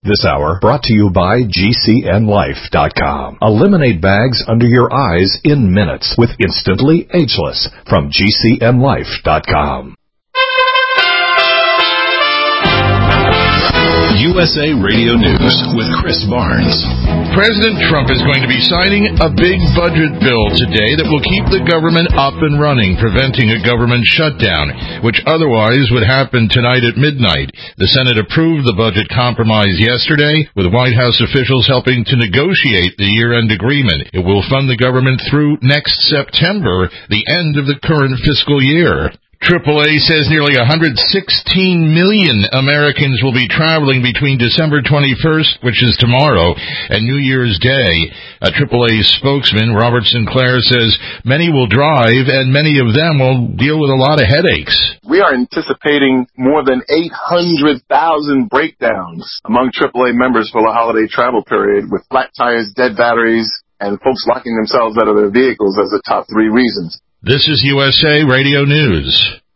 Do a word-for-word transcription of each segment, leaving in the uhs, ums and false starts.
This hour brought to you by G C N Life dot com. Eliminate bags under your eyes in minutes with Instantly Ageless from G C N Life dot com. U S A Radio News with Chris Barnes. President Trump is going to be signing a big budget bill today that will keep the government up and running, preventing a government shutdown, which otherwise would happen tonight at midnight. The Senate approved the budget compromise yesterday, with White House officials helping to negotiate the year-end agreement. It will fund the government through next September, the end of the current fiscal year. triple A says nearly one hundred sixteen million Americans will be traveling between December twenty-first, which is tomorrow, and New Year's Day. A triple A spokesman, Robert Sinclair, says many will drive and many of them will deal with a lot of headaches. We are anticipating more than eight hundred thousand breakdowns among triple A members for the holiday travel period, with flat tires, dead batteries, and folks locking themselves out of their vehicles as the top three reasons. This is U S A Radio News.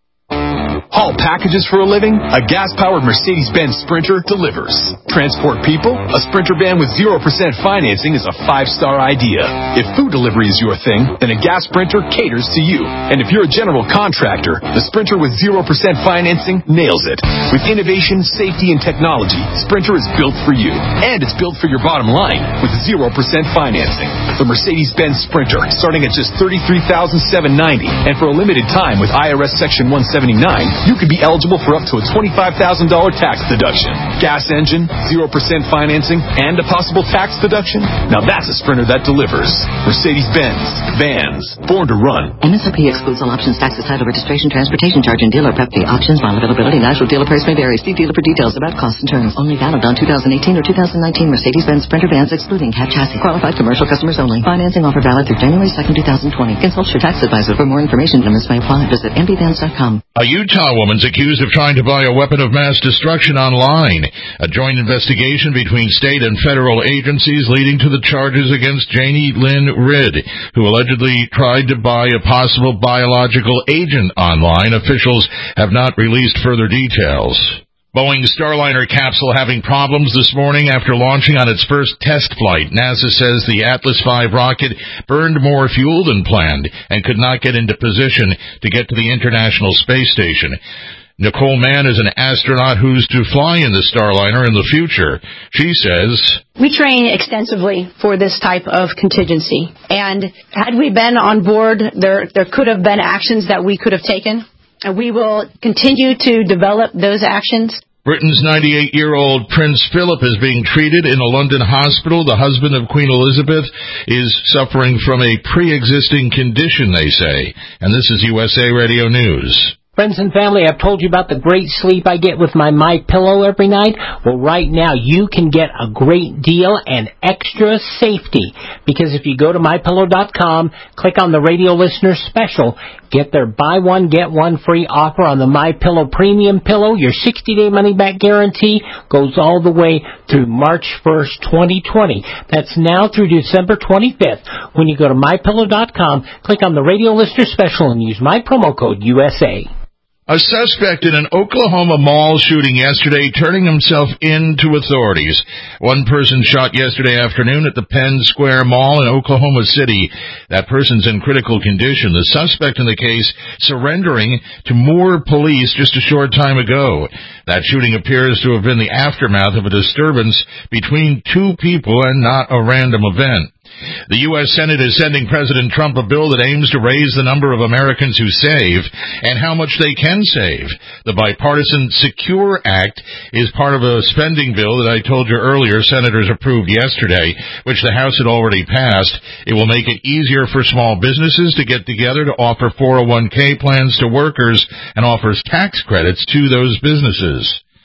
Haul packages for a living? A gas-powered Mercedes-Benz Sprinter delivers. Transport people? A Sprinter van with zero percent financing is a five-star idea. If food delivery is your thing, then a gas Sprinter caters to you. And if you're a general contractor, the Sprinter with zero percent financing nails it. With innovation, safety, and technology, Sprinter is built for you. And it's built for your bottom line with zero percent financing. The Mercedes-Benz Sprinter, starting at just thirty-three thousand seven hundred ninety dollars. And for a limited time with I R S Section one seventy-nine, you could be eligible for up to a twenty-five thousand dollars tax deduction. Gas engine, zero percent financing, and a possible tax deduction? Now that's a Sprinter that delivers. Mercedes-Benz. Vans. Born to run. M S R P excludes all options, taxes, title, registration, transportation charge, and dealer prep fee. Options, model availability, national dealer price may vary. See dealer for details about costs and terms. Only valid on two thousand eighteen or two thousand nineteen Mercedes-Benz Sprinter vans excluding cab chassis. Qualified commercial customers only. Financing offer valid through January second, two thousand twenty. Consult your tax advisor for more information. Limits may apply. Visit M B vans dot com. A Utah woman's accused of trying to buy a weapon of mass destruction online. A joint investigation between state and federal agencies leading to the charges against Janie Lynn Ridd, who allegedly tried to buy a possible biological agent online. Officials have not released further details. Boeing Starliner capsule having problems this morning after launching on its first test flight. NASA says the Atlas five rocket burned more fuel than planned and could not get into position to get to the International Space Station. Nicole Mann is an astronaut who's to fly in the Starliner in the future. She says, "We train extensively for this type of contingency, and had we been on board, there there could have been actions that we could have taken, and we will continue to develop those actions." Britain's ninety-eight-year-old Prince Philip is being treated in a London hospital. The husband of Queen Elizabeth is suffering from a pre-existing condition, they say. And this is U S A Radio News. Friends and family, I've told you about the great sleep I get with my MyPillow every night. Well, right now you can get a great deal and extra safety, because if you go to my pillow dot com, click on the radio listener special, get their buy one, get one free offer on the MyPillow Premium Pillow. Your sixty-day money-back guarantee goes all the way through March first, twenty twenty. That's now through December twenty-fifth. When you go to my pillow dot com, click on the radio listener special and use my promo code U S A. A suspect in an Oklahoma mall shooting yesterday turning himself in to authorities. One person shot yesterday afternoon at the Penn Square Mall in Oklahoma City. That person's in critical condition. The suspect in the case surrendering to more police just a short time ago. That shooting appears to have been the aftermath of a disturbance between two people and not a random event. The U S Senate is sending President Trump a bill that aims to raise the number of Americans who save and how much they can save. The bipartisan SECURE Act is part of a spending bill that I told you earlier senators approved yesterday, which the House had already passed. It will make it easier for small businesses to get together to offer four oh one k plans to workers and offers tax credits to those businesses.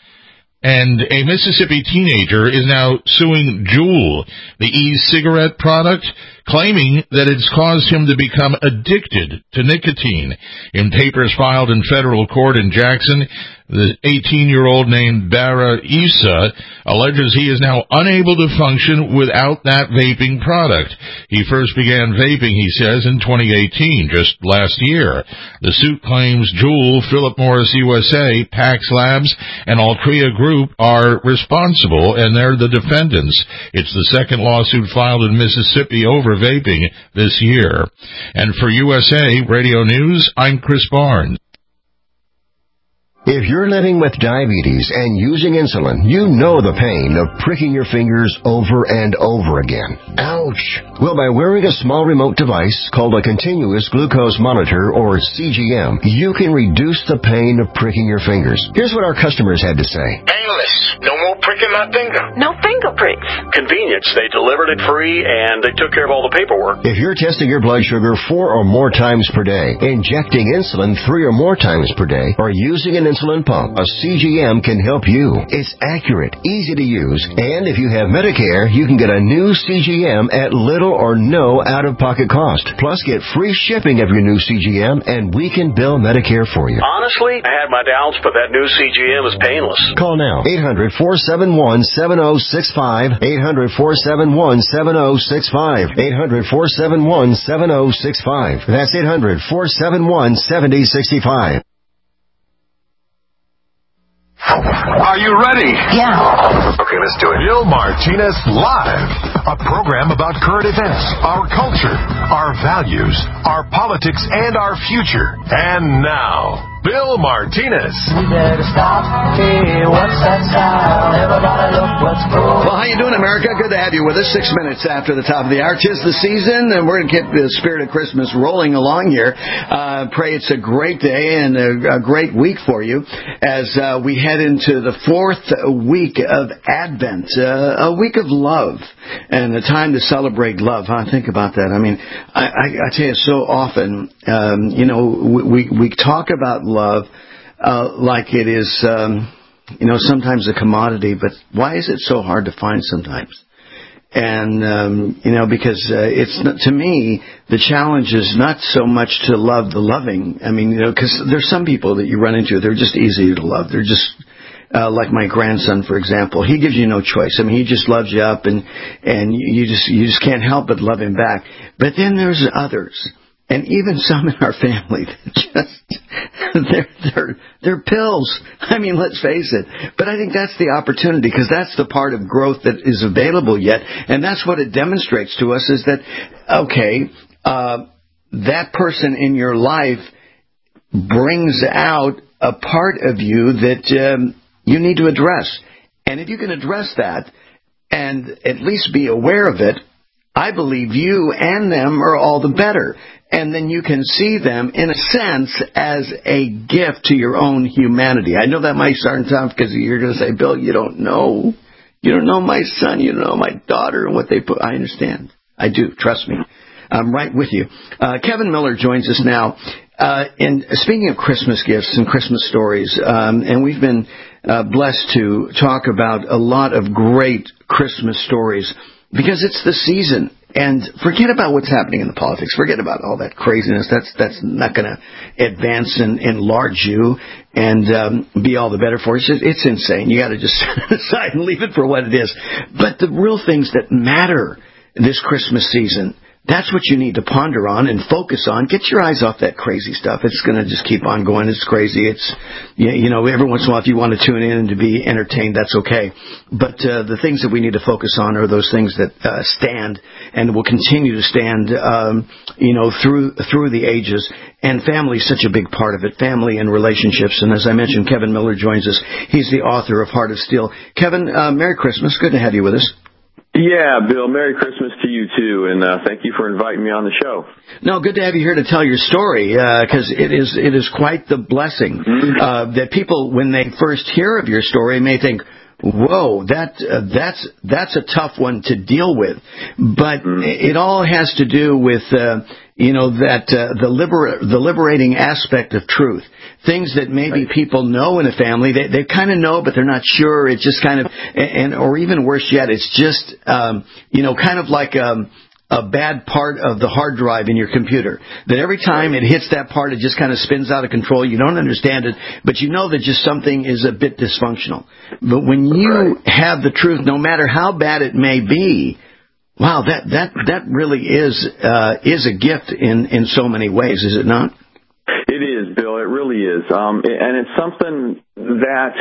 And a Mississippi teenager is now suing Juul, the e-cigarette product, claiming that it's caused him to become addicted to nicotine. In papers filed in federal court in Jackson, the eighteen-year-old named Bara Issa alleges he is now unable to function without that vaping product. He first began vaping, he says, in twenty eighteen, just last year. The suit claims Juul, Philip Morris U S A, Pax Labs, and Altria Group are responsible, and they're the defendants. It's the second lawsuit filed in Mississippi over vaping this year. And for U S A Radio News, I'm Chris Barnes. If you're living with diabetes and using insulin, you know the pain of pricking your fingers over and over again. Ouch! Well, by wearing a small remote device called a continuous glucose monitor, or C G M, you can reduce the pain of pricking your fingers. Here's what our customers had to say. Painless. No more pricking my finger. No finger pricks. Convenience. They delivered it free, and they took care of all the paperwork. If you're testing your blood sugar four or more times per day, injecting insulin three or more times per day, or using an insulin pump, a C G M can help you. It's accurate, easy to use, and if you have Medicare, you can get a new C G M at little or no out-of-pocket cost. Plus, get free shipping of your new C G M, and we can bill Medicare for you. Honestly, I had my doubts, but that new C G M is painless. Call now. eight hundred, four seven one, seven oh six five. eight hundred, four seven one, seven oh six five. eight hundred, four seven one, seven oh six five. That's eight hundred, four seven one, seven oh six five. Are you ready? Yeah. Okay, let's do it. Bill Martinez Live, a program about current events, our culture, our values, our politics, and our future. And now, Bill Martinez. We better stop. Hey, what's that sound? Everybody look what's going on. Well, how you doing, America? Good to have you with us. Six minutes after the top of the hour. 'Tis the season, and we're going to keep the spirit of Christmas rolling along here. Uh, pray it's a great day and a, a great week for you as uh, we head into the fourth week of Advent, uh, a week of love, and a time to celebrate love. Huh? Think about that. I mean, I, I, I tell you, so often, um, you know, we, we talk about love uh, like it is, um, you know, sometimes a commodity, but why is it so hard to find sometimes? And, um, you know, because uh, it's not, to me, the challenge is not so much to love the loving. I mean, you know, because there's some people that you run into, they're just easy to love. They're just Uh, like my grandson, for example. He gives you no choice. I mean, he just loves you up, and and you just you just can't help but love him back. But then there's others, and even some in our family that just they're they're they're pills. I mean, let's face it. But I think that's the opportunity, because that's the part of growth that is available yet, and that's what it demonstrates to us is that okay, uh, that person in your life brings out a part of you that um, you need to address. And if you can address that and at least be aware of it, I believe you and them are all the better. And then you can see them, in a sense, as a gift to your own humanity. I know that might start tough because you're going to say, Bill, you don't know. You don't know my son. You don't know my daughter and what they put. I understand. I do. Trust me. I'm right with you. Uh, Kevin Miller joins us now. Uh, and speaking of Christmas gifts and Christmas stories, um, and we've been uh, blessed to talk about a lot of great Christmas stories because it's the season. And forget about what's happening in the politics. Forget about all that craziness. That's that's not going to advance and enlarge you and um, be all the better for you. It's, just, it's insane. You got to just set it aside and leave it for what it is. But the real things that matter this Christmas season, that's what you need to ponder on and focus on. Get your eyes off that crazy stuff. It's going to just keep on going. It's crazy. It's, you know, every once in a while if you want to tune in and to be entertained, that's okay. But uh, the things that we need to focus on are those things that uh, stand and will continue to stand, um, you know, through through the ages. And family is such a big part of it, family and relationships. And as I mentioned, Kevin Miller joins us. He's the author of Heart of Steel. Kevin, uh, Merry Christmas. Good to have you with us. Yeah, Bill, Merry Christmas to you, too, and uh, thank you for inviting me on the show. No, good to have you here to tell your story, because uh, it is it is quite the blessing mm-hmm. uh, that people, when they first hear of your story, may think, whoa, that uh, that's that's a tough one to deal with. But mm-hmm. it all has to do with, uh, you know, that uh, the liber- the liberating aspect of truth. Things that maybe right. people know in a family, they they kind of know, but they're not sure. It's just kind of, and or even worse yet, it's just, um, you know, kind of like um, a bad part of the hard drive in your computer. That every time it hits that part, it just kind of spins out of control. You don't understand it, but you know that just something is a bit dysfunctional. But when you have the truth, no matter how bad it may be, wow, that that that really is uh, is a gift in in so many ways, is it not? It is, Bill. It really is, um, and it's something that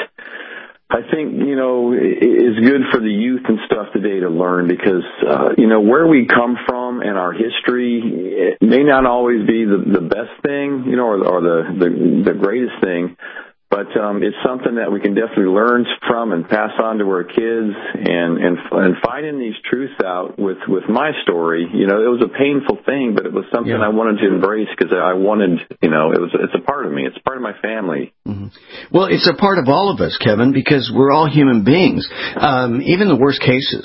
I think, you know, is good for the youth and stuff today to learn, because, uh, you know, where we come from and our history, it may not always be the, the best thing, you know, or, or the, the, the greatest thing, but um, it's something that we can definitely learn from and pass on to our kids, and, and, and finding these truths out with, with my story. You know, it was a painful thing, but it was something yeah. I wanted to embrace, because I wanted, you know, it was, it's a part of me. It's part of my family. Mm-hmm. Well, it's a part of all of us, Kevin, because we're all human beings. Um, even the worst cases.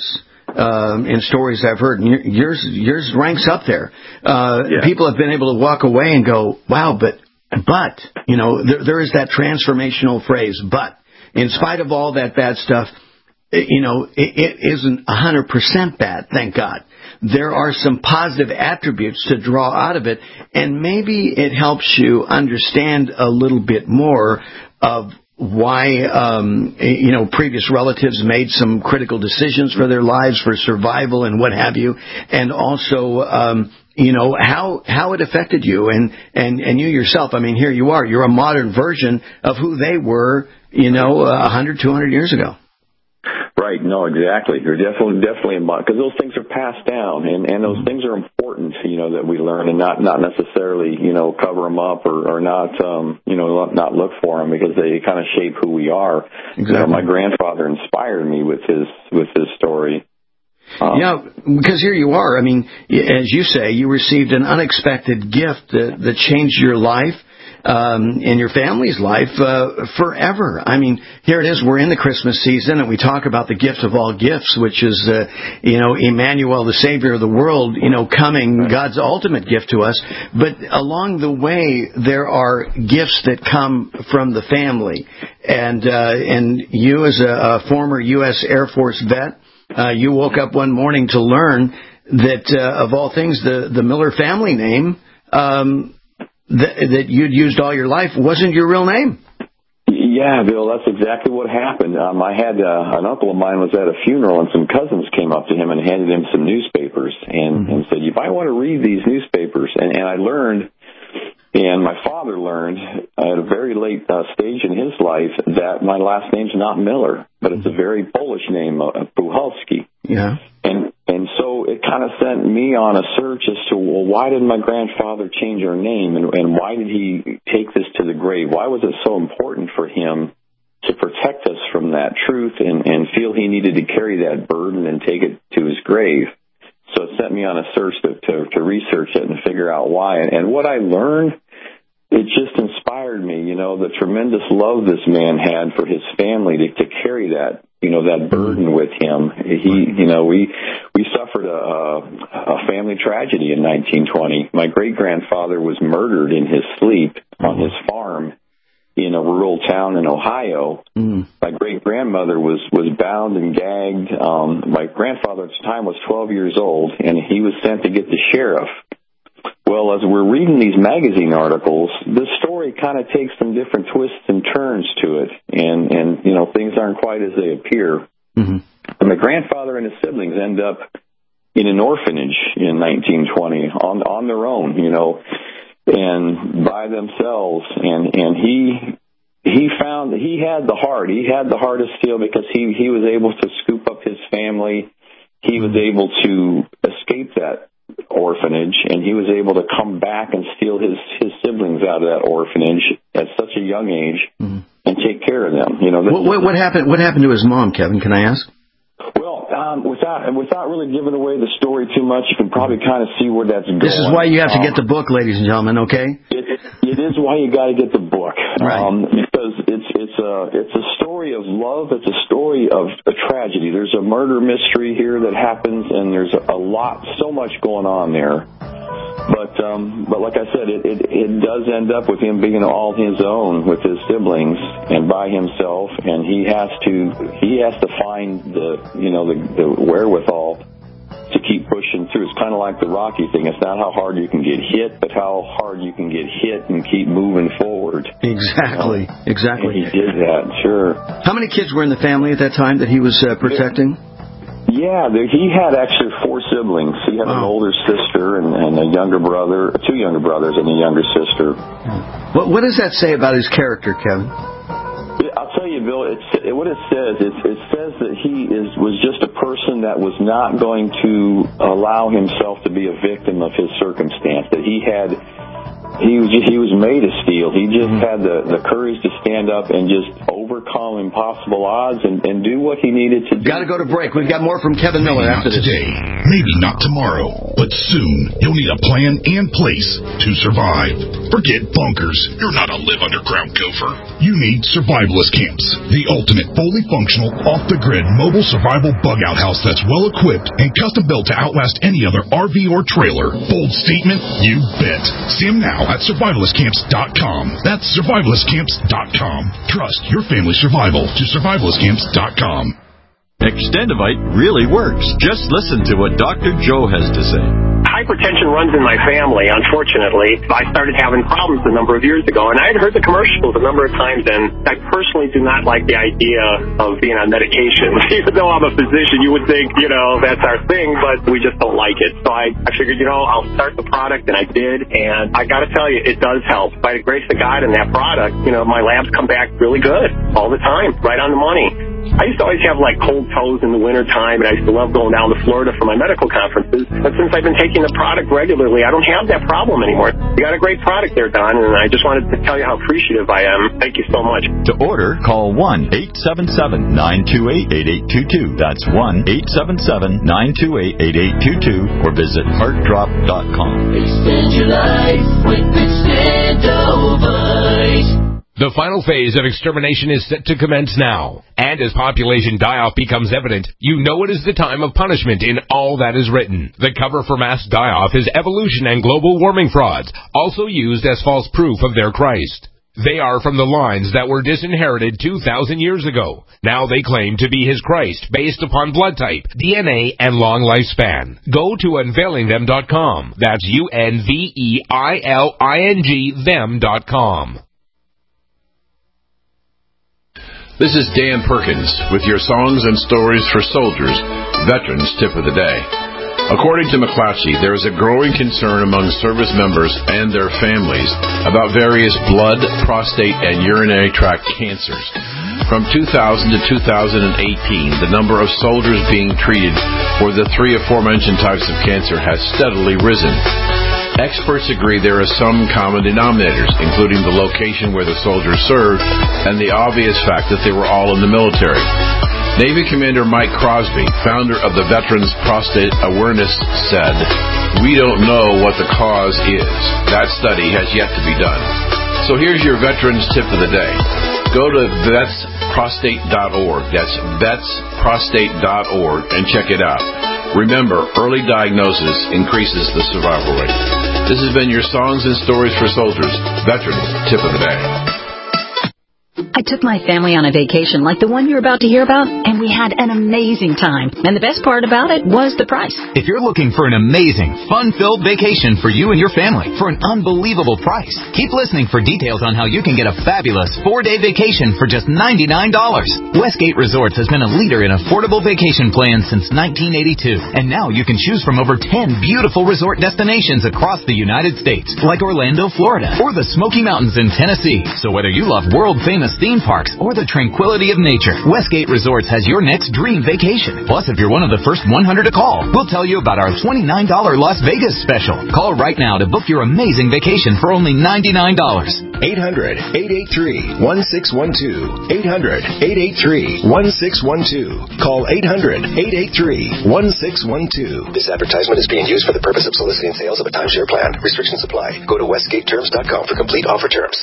Um, in stories I've heard, and yours, yours ranks up there. Uh, yeah. People have been able to walk away and go, wow, but, but, you know, there, there is that transformational phrase, but, in spite of all that bad stuff, you know, it, it isn't one hundred percent bad, thank God. There are some positive attributes to draw out of it, and maybe it helps you understand a little bit more of why, um, you know, previous relatives made some critical decisions for their lives, for survival and what have you, and also, um, you know, how how it affected you and, and, and you yourself. I mean, here you are. You're a modern version of who they were, you know, one hundred, two hundred years ago. Right. No, exactly. You're definitely, definitely, because those things are passed down, and, and those things are important, you know, that we learn, and not, not necessarily, you know, cover them up or, or not, um, you know, not look for them, because they kind of shape who we are. Exactly. You know, my grandfather inspired me with his, with his story. Um, yeah, because here you are. I mean, as you say, you received an unexpected gift that, that changed your life. Um, in your family's life uh, forever. I mean, here it is. We're in the Christmas season, and we talk about the gift of all gifts, which is, uh, you know, Emmanuel, the Savior of the world, you know, coming, God's ultimate gift to us. But along the way, there are gifts that come from the family. And uh, and you, as a, a former U S Air Force vet, uh, you woke up one morning to learn that, uh, of all things, the, the Miller family name, um, That, that you'd used all your life wasn't your real name. Yeah, Bill, that's exactly what happened. Um, I had uh, an uncle of mine was at a funeral, and some cousins came up to him and handed him some newspapers and, mm-hmm. and said, "You might want to read these newspapers." And, and I learned, and my father learned at a very late uh, stage in his life, that my last name's not Miller, but it's a very Polish name, uh, Puchalski. Yeah. And and so it kind of sent me on a search as to, well, why did my grandfather change our name, and, and why did he take this to the grave? Why was it so important for him to protect us from that truth and, and feel he needed to carry that burden and take it to his grave? So it sent me on a search to, to, to research it and figure out why. And, and what I learned, it just inspired me, you know, the tremendous love this man had for his family to, to carry that, you know, that burden with him. He, you know, we, we suffered a, a family tragedy in nineteen twenty. My great-grandfather was murdered in his sleep on his farm in a rural town in Ohio. Mm. My great-grandmother was, was bound and gagged. Um, my grandfather at the time was twelve years old, and he was sent to get the sheriff. Well, as we're reading these magazine articles, this story kind of takes some different twists and turns to it, and, and you know, things aren't quite as they appear. Mm-hmm. And my grandfather and his siblings end up in an orphanage in nineteen twenty on on their own, you know, and by themselves. And and he he found that he had the heart. He had the heart of steel, because he he was able to scoop up his family. He was able to escape that orphanage, and he was able to come back and steal his his siblings out of that orphanage at such a young age, mm-hmm. and take care of them. You know, what, what, what happened? What happened to his mom, Kevin? Can I ask? Well, um, without without really giving away the story too much, you can probably kind of see where that's going. This is why you have to get the book, ladies and gentlemen. Okay. It, it is why you got to get the book, right. um, because it's it's a it's a story of love. It's a story of a tragedy. There's a murder mystery here that happens, and there's a lot, so much going on there. But um, but like I said, it, it it does end up with him being all his own with his siblings and by himself, and he has to he has to find the you know the, the wherewithal to keep keep pushing through. It's kind of like the Rocky thing. It's not how hard you can get hit, but how hard you can get hit and keep moving forward. Exactly, you know? exactly. And he did that, sure. How many kids were in the family at that time that he was uh, protecting? Yeah, there, he had actually four siblings. He had wow. an older sister and, and a younger brother, two younger brothers and a younger sister. What, what does that say about his character, Kevin? I'll tell you, Bill, it's, it, what it says, it, it says that he is was just a person that was not going to allow himself to be a victim of his circumstance, that he had... He was just, he was made of steel. He just mm-hmm. had the, the courage to stand up and just overcome impossible odds and, and do what he needed to do. Got to go to break. We've got more from Kevin Miller maybe after not this. Today, maybe not tomorrow, but soon you'll need a plan and place to survive. Forget bunkers. You're not a live underground gopher. You need survivalist camps, the ultimate fully functional, off-the-grid mobile survival bug-out house that's well-equipped and custom-built to outlast any other R V or trailer. Bold statement? You bet. See them now at survivalist camps dot com. That's survivalist camps dot com. Trust your family's survival to survivalist camps dot com. Extendivite really works. Just listen to what Doctor Joe has to say. Hypertension runs in my family, unfortunately. I started having problems a number of years ago, and I had heard the commercials a number of times, and I personally do not like the idea of being on medication. Even though I'm a physician, you would think, you know, that's our thing, but we just don't like it. So I, I figured, you know, I'll start the product, and I did, and I got to tell you, it does help. By the grace of God and that product, you know, my labs come back really good all the time, right on the money. I used to always have, like, cold toes in the wintertime, and I used to love going down to Florida for my medical conferences. But since I've been taking the product regularly, I don't have that problem anymore. You got a great product there, Don, and I just wanted to tell you how appreciative I am. Thank you so much. To order, call one eight seven seven, nine two eight, eight eight two two. That's one eight seven seven, nine two eight, eight eight two two, or visit heart drop dot com. Extend your life with Extendovite. The final phase of extermination is set to commence now. And as population die-off becomes evident, you know it is the time of punishment in all that is written. The cover for mass die-off is evolution and global warming frauds, also used as false proof of their Christ. They are from the lines that were disinherited two thousand years ago. Now they claim to be his Christ based upon blood type, D N A, and long lifespan. Go to unveiling them dot com. That's U N V E I L I N G them dot com. This is Dan Perkins with your Songs and Stories for Soldiers, Veterans Tip of the Day. According to McClatchy, there is a growing concern among service members and their families about various blood, prostate, and urinary tract cancers. From two thousand to two thousand eighteen, the number of soldiers being treated for the three aforementioned types of cancer has steadily risen. Experts agree there are some common denominators, including the location where the soldiers served and the obvious fact that they were all in the military. Navy Commander Mike Crosby, founder of the Veterans Prostate Awareness, said, "We don't know what the cause is. That study has yet to be done." So here's your Veterans Tip of the Day. Go to vets prostate dot org. That's vets prostate dot org and check it out. Remember, early diagnosis increases the survival rate. This has been your Songs and Stories for Soldiers, Veterans Tip of the Day. I took my family on a vacation like the one you're about to hear about, and we had an amazing time. And the best part about it was the price. If you're looking for an amazing, fun-filled vacation for you and your family for an unbelievable price, keep listening for details on how you can get a fabulous four-day vacation for just ninety-nine dollars. Westgate Resorts has been a leader in affordable vacation plans since nineteen eighty-two, and now you can choose from over ten beautiful resort destinations across the United States, like Orlando, Florida, or the Smoky Mountains in Tennessee. So whether you love world-famous theme parks or the tranquility of nature, Westgate Resorts has your next dream vacation. Plus, if you're one of the first one hundred to call, we'll tell you about our twenty-nine dollars Las Vegas special. Call right now to book your amazing vacation for only ninety-nine dollars. eight hundred, eight eight three, one six one two. eight hundred, eight eight three, one six one two. Call eight hundred, eight eight three, one six one two. This advertisement is being used for the purpose of soliciting sales of a timeshare plan. Restrictions apply. Go to westgate terms dot com for complete offer terms.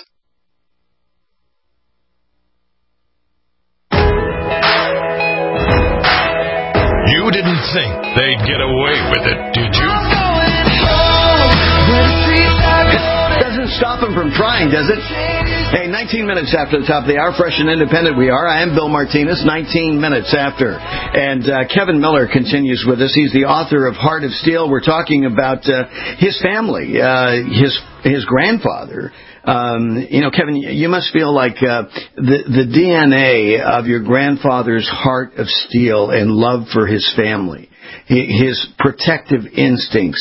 You didn't think they'd get away with it, did you? Doesn't stop him from trying, does it? Hey, nineteen minutes after the top of the hour, fresh and independent we are. I am Bill Martinez, nineteen minutes after. And uh, Kevin Miller continues with us. He's the author of Heart of Steel. We're talking about uh, his family, uh, his his grandfather. Um, you know, Kevin, you must feel like uh, the, the D N A of your grandfather's heart of steel and love for his family, his protective instincts,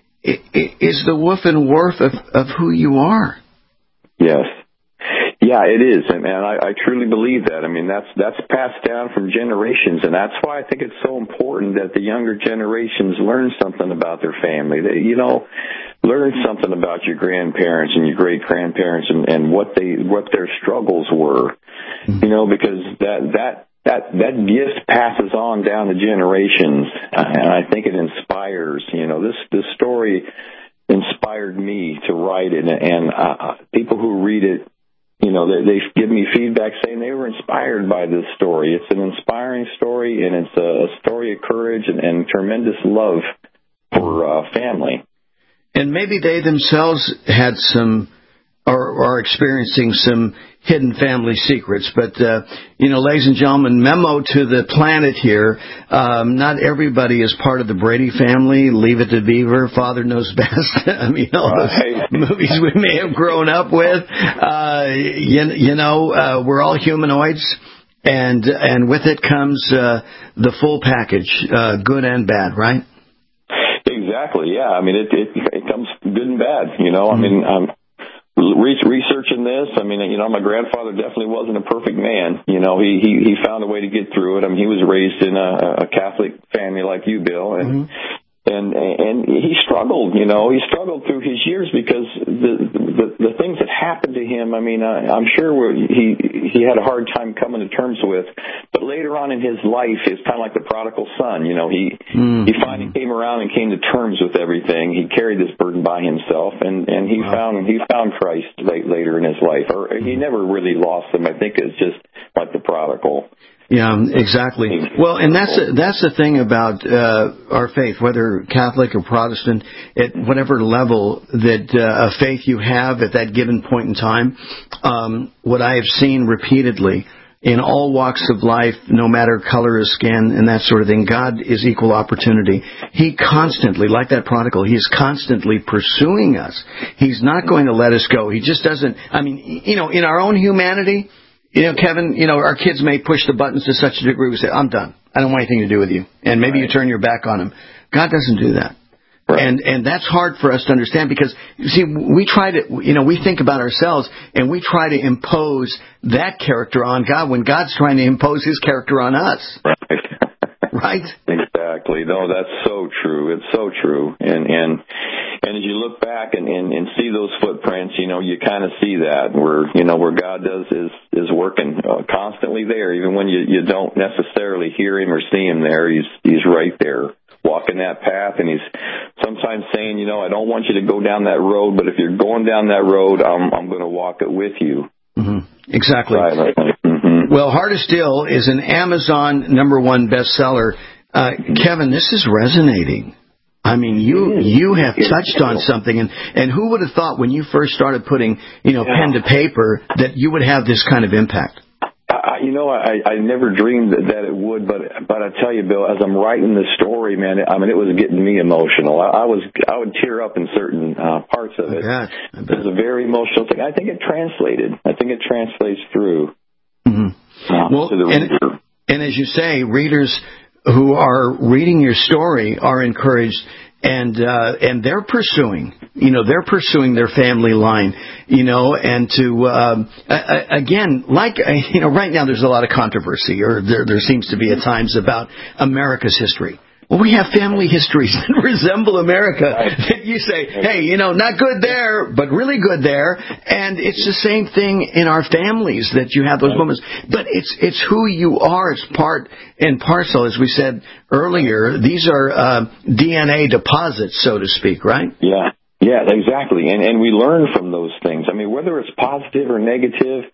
is the woof and woof of, of who you are. Yes. Yeah, it is, and, and I, I truly believe that. I mean, that's that's passed down from generations, and that's why I think it's so important that the younger generations learn something about their family. They, you know, learn something about your grandparents and your great grandparents and, and what they what their struggles were. You know, because that that that that gift passes on down the generations, and I think it inspires. You know, this this story inspired me to write it, and uh, people who read it, you know, they, they give me feedback saying they were inspired by this story. It's an inspiring story, and it's a story of courage and, and tremendous love for uh, family. And maybe they themselves had some, or are experiencing some hidden family secrets. But, uh, you know, ladies and gentlemen, memo to the planet here. Um, not everybody is part of the Brady family. Leave it to Beaver. Father knows best. I mean, all right. those movies we may have grown up with. Uh, you, you know, uh, we're all humanoids. And, and with it comes uh, the full package, uh, good and bad, right? Exactly. Yeah. I mean, it, it, it comes good and bad, you know. Mm-hmm. I mean, um, researching this, I mean, you know, my grandfather definitely wasn't a perfect man. You know, he, he, he found a way to get through it. I mean, he was raised in a, a Catholic family like you, Bill, and, mm-hmm. and, and he struggled, you know, he struggled through his years because the, the, the things that happened to him, I mean, I, I'm sure he, he had a hard time coming to terms with, but later on in his life, it's kind of like the prodigal son, you know, he, mm-hmm. he finally came around and came to terms with everything. He carried this burden by himself, and, and he wow. found, he found Christ late, later in his life, or he never really lost him. I think it's just like the prodigal. Yeah, exactly. Well, and that's a, that's the thing about uh, our faith, whether Catholic or Protestant, at whatever level that uh, of faith you have at that given point in time. Um, what I have seen repeatedly in all walks of life, no matter color of skin and that sort of thing, God is equal opportunity. He constantly, like that prodigal, he is constantly pursuing us. He's not going to let us go. He just doesn't. I mean, you know, in our own humanity. You know, Kevin, you know, our kids may push the buttons to such a degree we say, I'm done. I don't want anything to do with you. And maybe right. you turn your back on them. God doesn't do that. Right. And and that's hard for us to understand because, you see, we try to, you know, we think about ourselves and we try to impose that character on God when God's trying to impose his character on us. Right. Right? Exactly. No, that's so true. It's so true. And and and as you look back and, and, and see those footprints, you know, you kind of see that where, you know, where God does is, is working uh, constantly there. Even when you, you don't necessarily hear him or see him there, he's, he's right there walking that path. And he's sometimes saying, you know, I don't want you to go down that road, but if you're going down that road, I'm, I'm going to walk it with you. Mm-hmm. Exactly. Right. Mm-hmm. Well, Heart of Steel is an Amazon number one bestseller. Uh, Kevin, this is resonating. I mean, you you have touched on something, and, and who would have thought when you first started putting, you know, pen to paper that you would have this kind of impact? I, you know, I, I never dreamed that, that it would, but but I tell you, Bill, as I'm writing the story, man, I mean, it was getting me emotional. I, I was I would tear up in certain uh, parts of it. I bet. I bet. It was a very emotional thing. I think it translated. I think it translates through. Mm-hmm. Uh, well, to the and, reader. And as you say, readers who are reading your story are encouraged, and uh, and they're pursuing, you know, they're pursuing their family line, you know, and to um, again, like you know, right now there's a lot of controversy, or there there seems to be at times about America's history. Well, we have family histories that resemble America. You say, hey, you know, not good there, but really good there. And it's the same thing in our families that you have those moments. But it's it's who you are. It's part and parcel, as we said earlier. These are uh, D N A deposits, so to speak, right? Yeah. Yeah, exactly. And and we learn from those things. I mean, whether it's positive or negative,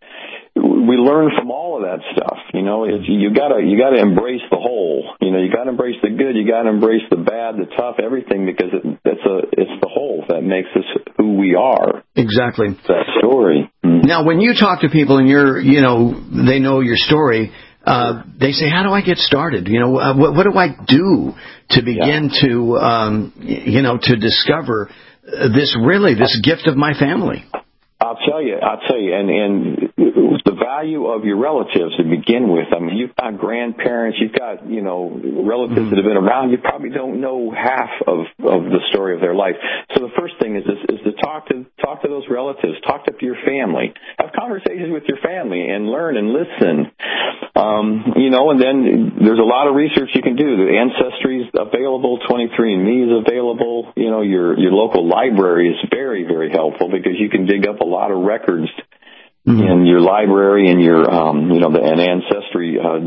we learn from all of that stuff. You know, it's, you gotta you gotta embrace the whole. You know, you gotta embrace the good. You gotta embrace the bad, the tough, everything, because it, that's a it's the whole that makes us who we are. Exactly. That story. Mm-hmm. Now, when you talk to people and you're, you know, they know your story, uh, they say, how do I get started? You know, uh, what, what do I do to begin yeah. to, um, you know, to discover this really, this gift of my family? I'll tell you, I'll tell you, and, and the value of your relatives to begin with. I mean, you've got grandparents, you've got, you know, relatives mm-hmm. that have been around. You probably don't know half of, of the story of their life. So the first thing is, is is to talk to talk to those relatives, talk to your family, have conversations with your family, and learn and listen. Um, you know, and then there's a lot of research you can do. The Ancestry is available, twenty-three and me is available. You know, your your local library is very, very helpful because you can dig up a lot of records mm-hmm. in your library and your, um, you know, the an ancestry uh,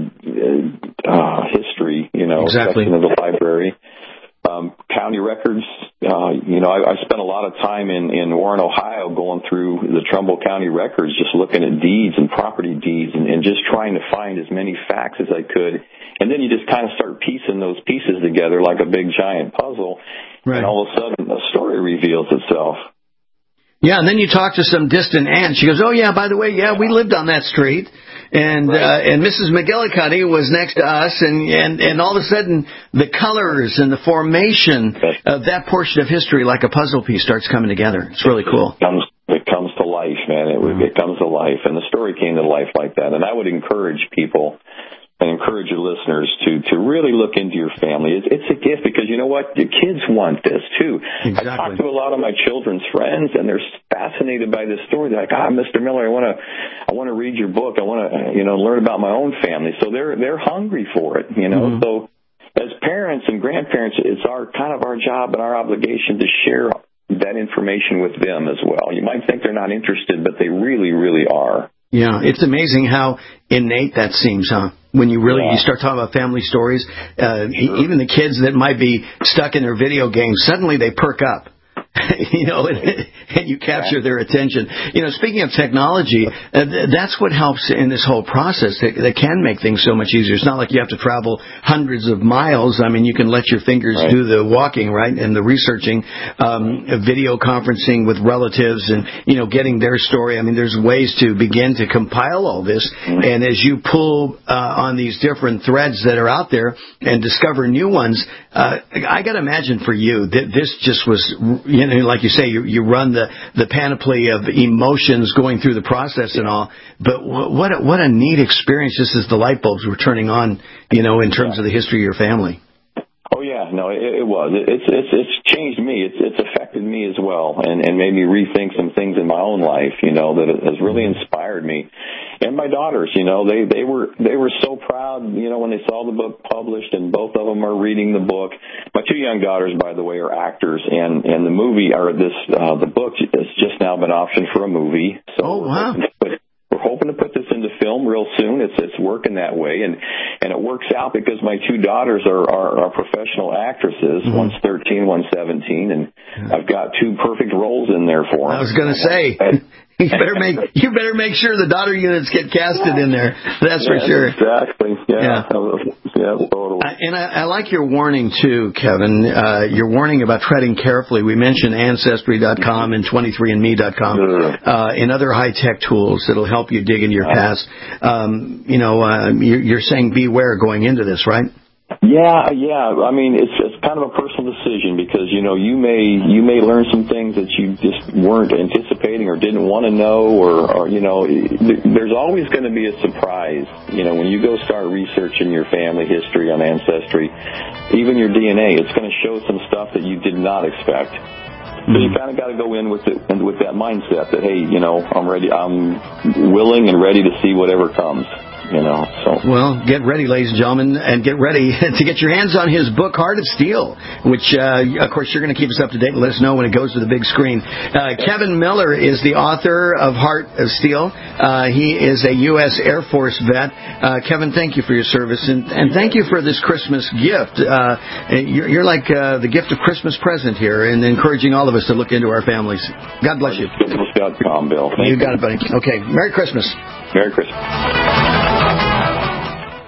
uh, history, you know, exactly. section of the library. Um, county records, uh, you know, I, I spent a lot of time in, in Warren, Ohio, going through the Trumbull County records, just looking at deeds and property deeds and, and just trying to find as many facts as I could. And then you just kind of start piecing those pieces together like a big giant puzzle. Right. And all of a sudden a story reveals itself. Yeah, and then you talk to some distant aunt. She goes, oh, yeah, by the way, yeah, we lived on that street. And right. uh, and Missus McGillicuddy was next to us, and, and, and all of a sudden the colors and the formation of that portion of history, like a puzzle piece, starts coming together. It's really cool. It comes, it comes to life, man. It, mm-hmm. it comes to life, and the story came to life like that. And I would encourage people and encourage your listeners to, to really look into your family. It's, it's a gift because, you know what, your kids want this, too. Exactly. I talk to a lot of my children's friends, and they're fascinated by this story. They're like, ah, Mister Miller, I want to I want to read your book. I want to, you know, learn about my own family. So they're they're hungry for it, you know. Mm-hmm. So as parents and grandparents, it's our kind of our job and our obligation to share that information with them as well. You might think they're not interested, but they really, really are. Yeah, it's amazing how innate that seems, huh? When you really yeah. you start talking about family stories, uh, sure. even the kids that might be stuck in their video games, suddenly they perk up. you know, and, and you capture their attention. You know, speaking of technology, uh, th- that's what helps in this whole process. That, that can make things so much easier. It's not like you have to travel hundreds of miles. I mean, you can let your fingers right. do the walking, right, and the researching, um, video conferencing with relatives, and you know, getting their story. I mean, there's ways to begin to compile all this. Mm-hmm. And as you pull uh, on these different threads that are out there and discover new ones, uh, I got to imagine for you that this just was. You know, like you say, you, you run the, the panoply of emotions going through the process and all. But what a, what a neat experience! Just as the light bulbs were turning on, you know, in terms of the history of your family. Oh yeah, no, it, it was. It, it's it's it's changed me. It's it's affected me as well, and and made me rethink some things in my own life. You know, that has really inspired me. And my daughters, you know, they they were they were so proud, you know, when they saw the book published, and both of them are reading the book. My two young daughters, by the way, are actors, and and the movie or this uh, the book has just now been optioned for a movie. So oh wow. We're hoping to put this into film real soon. It's it's working that way, and and it works out because my two daughters are are, are professional actresses. Mm-hmm. One's thirteen, one's seventeen, and yeah. I've got two perfect roles in there for them. I was going to say. You better make you better make sure the daughter units get casted in there. That's for yeah, sure. Exactly. Yeah. Yeah. yeah totally. I, and I, I like your warning too, Kevin. Uh, your warning about treading carefully. We mentioned Ancestry dot com and twenty-three and me dot com uh, and other high tech tools that'll help you dig into your past. Um, you know, uh, you're, you're saying beware going into this, right? Yeah, yeah. I mean, it's it's kind of a personal decision because you know you may you may learn some things that you just weren't anticipating or didn't want to know, or, or you know, there's always going to be a surprise. You know, when you go start researching your family history on Ancestry, even your D N A, it's going to show some stuff that you did not expect. So you kind of got to go in with it and with that mindset that hey, you know, I'm ready, I'm willing and ready to see whatever comes. You know, so. Well, get ready, ladies and gentlemen, and get ready to get your hands on his book, Heart of Steel, which, uh, of course, you're going to keep us up to date and let us know when it goes to the big screen. Uh, Kevin Miller is the author of Heart of Steel. Uh, he is a U S Air Force vet. Uh, Kevin, thank you for your service, and, and thank you for this Christmas gift. Uh, you're, you're like uh, the gift of Christmas present here, and encouraging all of us to look into our families. God bless you. Christmas dot com, Bill. You got it, buddy. Okay, Merry Christmas. Merry Christmas.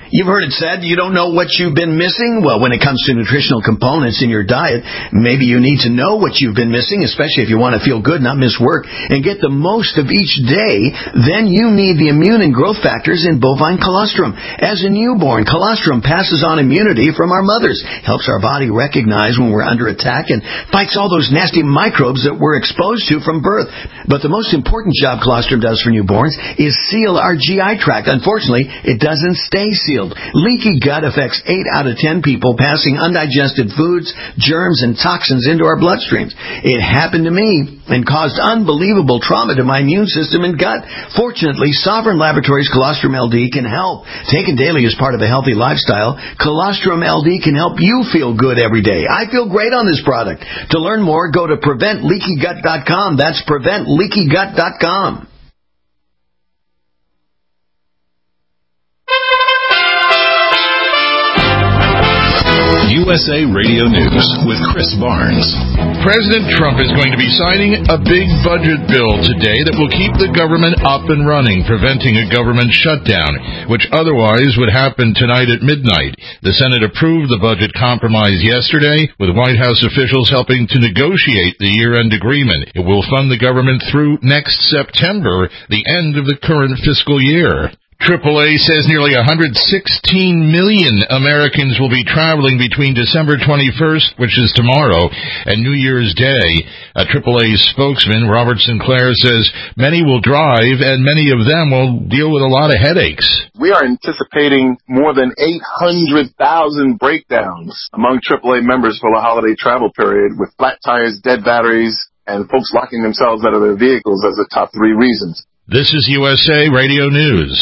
You've heard it said you don't know what you've been missing. Well, when it comes to nutritional components in your diet, maybe you need to know what you've been missing, especially if you want to feel good, not miss work, and get the most of each day. Then you need the immune and growth factors in bovine colostrum. As a newborn, colostrum passes on immunity from our mothers, helps our body recognize when we're under attack, and fights all those nasty microbes that we're exposed to from birth. But the most important job colostrum does for newborns is seal our G I tract. Unfortunately, it doesn't stay sealed. Leaky gut affects eight out of ten people, passing undigested foods, germs, and toxins into our bloodstreams. It happened to me and caused unbelievable trauma to my immune system and gut. Fortunately, Sovereign Laboratories Colostrum L D can help. Taken daily as part of a healthy lifestyle, Colostrum L D can help you feel good every day. I feel great on this product. To learn more, go to prevent leaky gut dot com. That's prevent leaky gut dot com. U S A Radio News with Chris Barnes. President Trump is going to be signing a big budget bill today that will keep the government up and running, preventing a government shutdown, which otherwise would happen tonight at midnight. The Senate approved the budget compromise yesterday, with White House officials helping to negotiate the year-end agreement. It will fund the government through next September, the end of the current fiscal year. triple A says nearly one hundred sixteen million Americans will be traveling between December twenty-first, which is tomorrow, and New Year's Day. A triple A spokesman, Robert Sinclair, says many will drive and many of them will deal with a lot of headaches. We are anticipating more than eight hundred thousand breakdowns among triple A members for the holiday travel period, with flat tires, dead batteries, and folks locking themselves out of their vehicles as the top three reasons. This is U S A Radio News.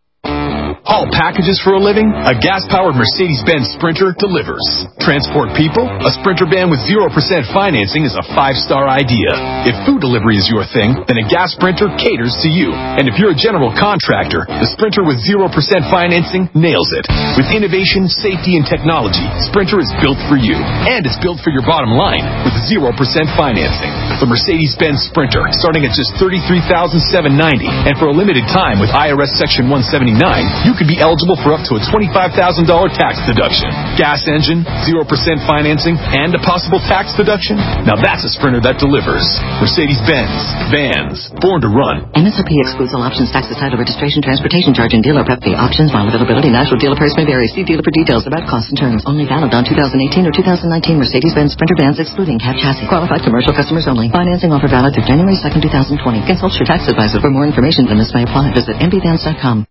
Haul packages for a living? A gas-powered Mercedes-Benz Sprinter delivers. Transport people? A Sprinter van with zero percent financing is a five-star idea. If food delivery is your thing, then a gas Sprinter caters to you. And if you're a general contractor, the Sprinter with zero percent financing nails it. With innovation, safety, and technology, Sprinter is built for you. And it's built for your bottom line with zero percent financing. The Mercedes-Benz Sprinter, starting at just thirty-three thousand seven hundred ninety dollars. And for a limited time with I R S Section one seventy-nine, you could be eligible for up to a twenty-five thousand dollars tax deduction. Gas engine, zero percent financing, and a possible tax deduction? Now that's a Sprinter that delivers. Mercedes-Benz. Vans. Born to run. M S R P excludes all options, taxes, title, registration, transportation charge, and dealer prep fee. Options, model availability, national dealer price may vary. See dealer for details about costs and terms. Only valid on two thousand eighteen or two thousand nineteen Mercedes-Benz Sprinter vans, excluding cab chassis. Qualified commercial customers only. Financing offer valid through January second, two thousand twenty. Consult your tax advisor for more information. Limits may apply. Visit m b vans dot com.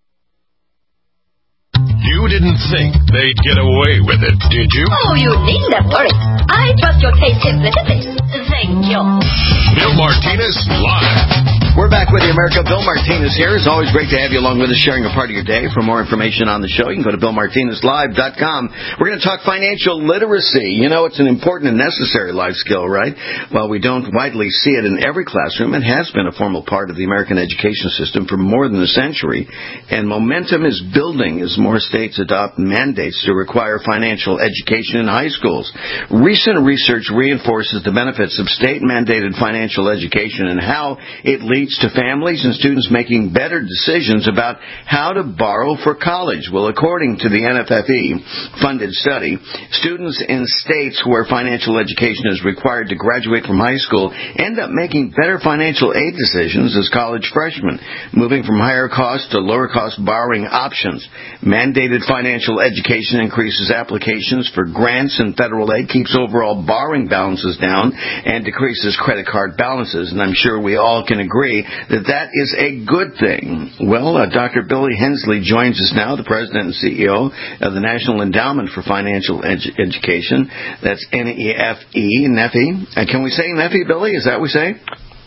You didn't think they'd get away with it, did you? Oh, you needn't have worried. I trust your taste implicitly. Thank you. Bill Martinez live. We're back with you, America. Bill Martinez here. It's always great to have you along with us, sharing a part of your day. For more information on the show, you can go to bill martinez live dot com. We're going to talk financial literacy. You know, it's an important and necessary life skill, right? While we don't widely see it in every classroom, it has been a formal part of the American education system for more than a century. And momentum is building as more states adopt mandates to require financial education in high schools. Recent research reinforces the benefits of state-mandated financial education and how it leads to families and students making better decisions about how to borrow for college. Well, according to the N F F E-funded study, students in states where financial education is required to graduate from high school end up making better financial aid decisions as college freshmen, moving from higher cost to lower cost borrowing options. Mandated financial education increases applications for grants and federal aid, keeps overall borrowing balances down, and decreases credit card balances. And I'm sure we all can agree that that is a good thing. Well, uh, Doctor Billy Hensley joins us now, the president and C E O of the National Endowment for Financial Edu- Education. That's N E F E, N E F E. Uh, can we say N E F E, Billy? Is that what we say?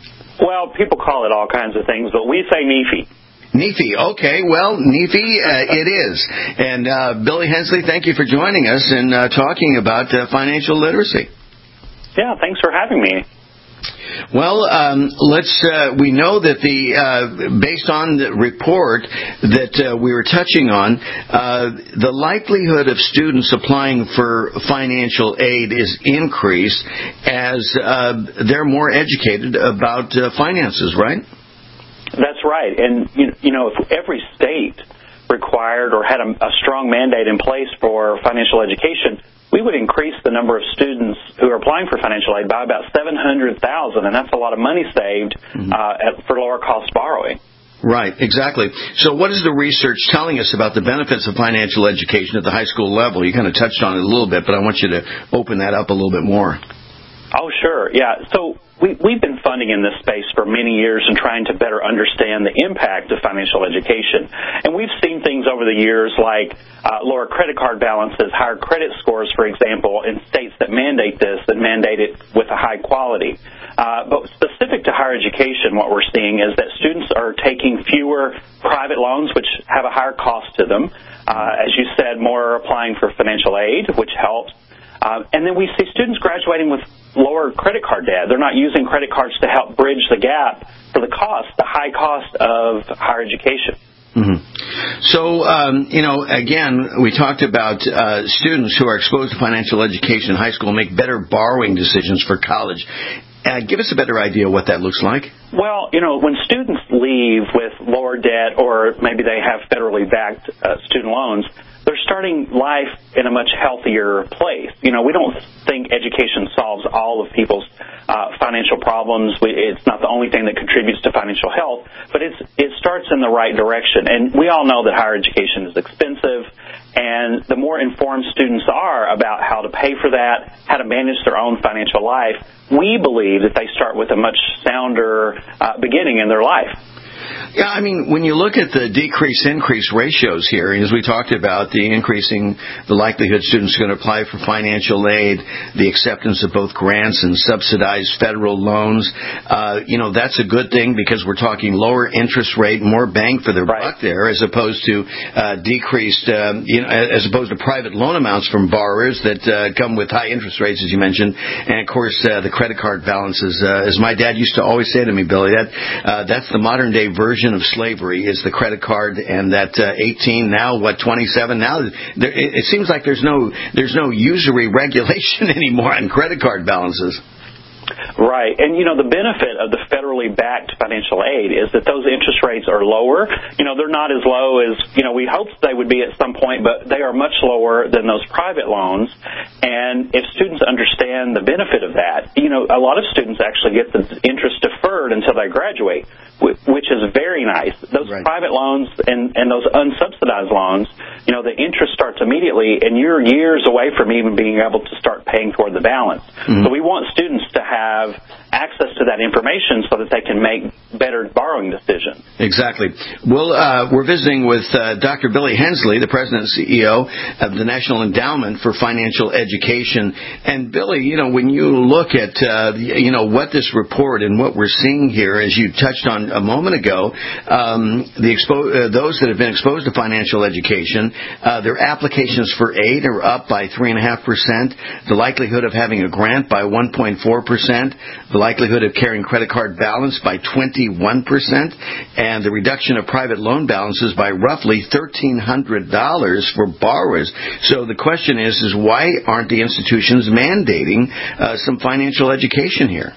Well, people call it all kinds of things, but we say N E F E. N E F E, okay, well, N E F E, uh, it is. And uh, Billy Hensley, thank you for joining us and uh, talking about uh, financial literacy. Yeah, thanks for having me. Well, um, let's. Uh, we know that the uh, based on the report that uh, we were touching on, uh, the likelihood of students applying for financial aid is increased as uh, they're more educated about uh, finances, right? That's right, and you, you know, if every state required or had a, a strong mandate in place for financial education, we would increase the number of students who are applying for financial aid by about seven hundred thousand, and that's a lot of money saved mm-hmm. uh, at, for lower cost borrowing. Right, exactly. So what is the research telling us about the benefits of financial education at the high school level? You kind of touched on it a little bit, but I want you to open that up a little bit more. Oh, sure. Yeah. So we, we've been funding in this space for many years and trying to better understand the impact of financial education. And we've seen things over the years like uh, lower credit card balances, higher credit scores, for example, in states that mandate this, that mandate it with a high quality. Uh, but specific to higher education, what we're seeing is that students are taking fewer private loans, which have a higher cost to them. Uh, as you said, more are applying for financial aid, which helps. Uh, and then we see students graduating with lower credit card debt. They're not using credit cards to help bridge the gap for the cost, the high cost of higher education. Mm-hmm. So, um, you know, again, we talked about uh, students who are exposed to financial education in high school make better borrowing decisions for college. Uh, give us a better idea what that looks like. Well, you know, when students leave with lower debt or maybe they have federally backed uh, student loans, they're starting life in a much healthier place. You know, we don't think education solves all of people's uh, financial problems. We, it's not the only thing that contributes to financial health, but it's, it starts in the right direction. And we all know that higher education is expensive, and the more informed students are about how to pay for that, how to manage their own financial life, we believe that they start with a much sounder uh, beginning in their life. Yeah, I mean, when you look at the decrease-increase ratios here, as we talked about, the increasing the likelihood students are going to apply for financial aid, the acceptance of both grants and subsidized federal loans, uh, you know, that's a good thing because we're talking lower interest rate, more bang for their right. buck there, as opposed to uh, decreased, um, you know, as opposed to private loan amounts from borrowers that uh, come with high interest rates, as you mentioned, and of course uh, the credit card balances. Uh, as my dad used to always say to me, Billy, that uh, that's the modern-day version of slavery is the credit card, and that uh, eighteen now what twenty-seven now there, it, it seems like there's no there's no usury regulation anymore on credit card balances. Right. And, you know, the benefit of the federally backed financial aid is that those interest rates are lower. You know, they're not as low as, you know, we hoped they would be at some point, but they are much lower than those private loans. And if students understand the benefit of that, you know, a lot of students actually get the interest deferred until they graduate, which is very nice. Those right. private loans and, and those unsubsidized loans, you know, the interest starts immediately, and you're years away from even being able to start paying toward the balance. Mm-hmm. So we want students to have access to that information so that they can make better borrowing decisions. Exactly. Well, uh, we're visiting with uh, Doctor Billy Hensley, the President and C E O of the National Endowment for Financial Education. And Billy, you know, when you look at, uh, you know, what this report and what we're seeing here, as you touched on a moment ago, um, the expo- uh, those that have been exposed to financial education, uh, their applications for aid are up by three point five percent, the likelihood of having a grant by one point four percent, the likelihood of carrying credit card balance by twenty-one percent, and the reduction of private loan balances by roughly thirteen hundred dollars for borrowers. So the question is, is why aren't the institutions mandating uh, some financial education here?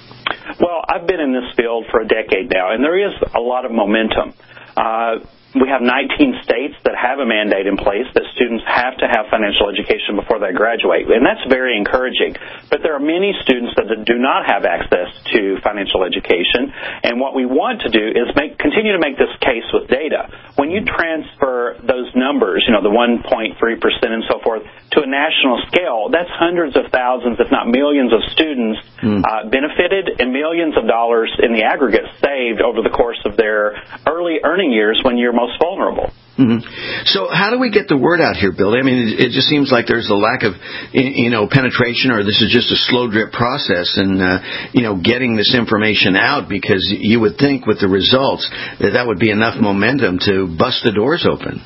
Well, I've been in this field for a decade now, and there is a lot of momentum. Uh, We have nineteen states that have a mandate in place that students have to have financial education before they graduate, and that's very encouraging. But there are many students that do not have access to financial education, and what we want to do is make, continue to make this case with data. When you transfer those numbers, you know, the one point three percent and so forth, to a national scale, that's hundreds of thousands, if not millions of students mm. uh, benefited, and millions of dollars in the aggregate saved over the course of their early earning years when you're most vulnerable. Mm-hmm. So how do we get the word out here, Billy? I mean, it, it just seems like there's a lack of, you know, penetration, or this is just a slow drip process in, uh, you know, getting this information out, because you would think with the results that that would be enough momentum to bust the doors open.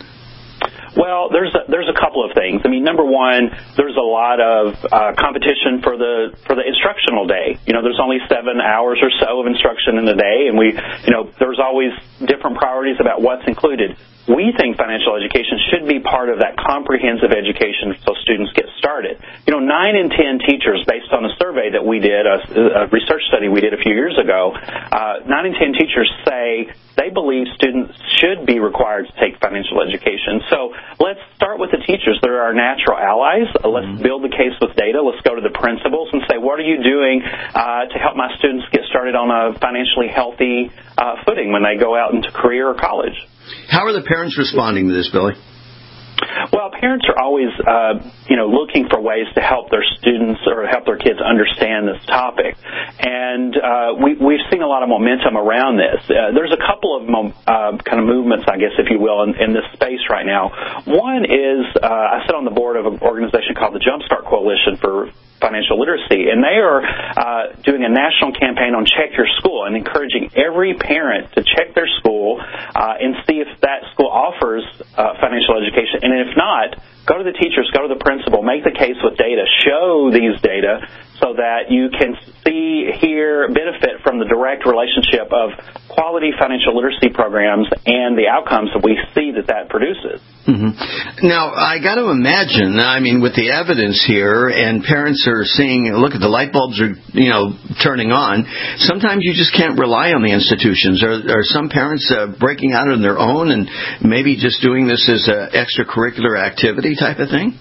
Well, there's a, there's a couple of things. I mean, number one, there's a lot of uh, competition for the for the instructional day. You know, there's only seven hours or so of instruction in the day, and we, you know, there's always different priorities about what's included. We think financial education should be part of that comprehensive education so students get started. You know, nine in ten teachers, based on a survey survey that we did, a, a research study we did a few years ago, uh, nine in ten teachers say they believe students should be required to take financial education. So let's start with the teachers. They're our natural allies. Uh, let's mm-hmm. build the case with data. Let's go to the principals and say, what are you doing uh, to help my students get started on a financially healthy uh, footing when they go out into career or college? How are the parents responding to this, Billy? Well, parents are always, uh, you know, looking for ways to help their students or help their kids understand this topic. And uh, we, we've seen a lot of momentum around this. Uh, there's a couple of mo- uh, kind of movements, I guess, if you will, in, in this space right now. One is uh, I sit on the board of an organization called the Jumpstart Coalition for Financial Literacy, and they are uh, doing a national campaign on Check Your School and encouraging every parent to check their school uh, and see if that school offers uh, financial education. And if not, go to the teachers, go to the principal, make the case with data, show these data so that you can see, hear, benefit from the direct relationship of quality financial literacy programs and the outcomes that we see that that produces. Mm-hmm. Now, I got to imagine, I mean, with the evidence here, and parents are seeing, look at the light bulbs are, you know, turning on, sometimes you just can't rely on the institutions. Are, are some parents uh, breaking out on their own and maybe just doing this as an extracurricular activity type of thing?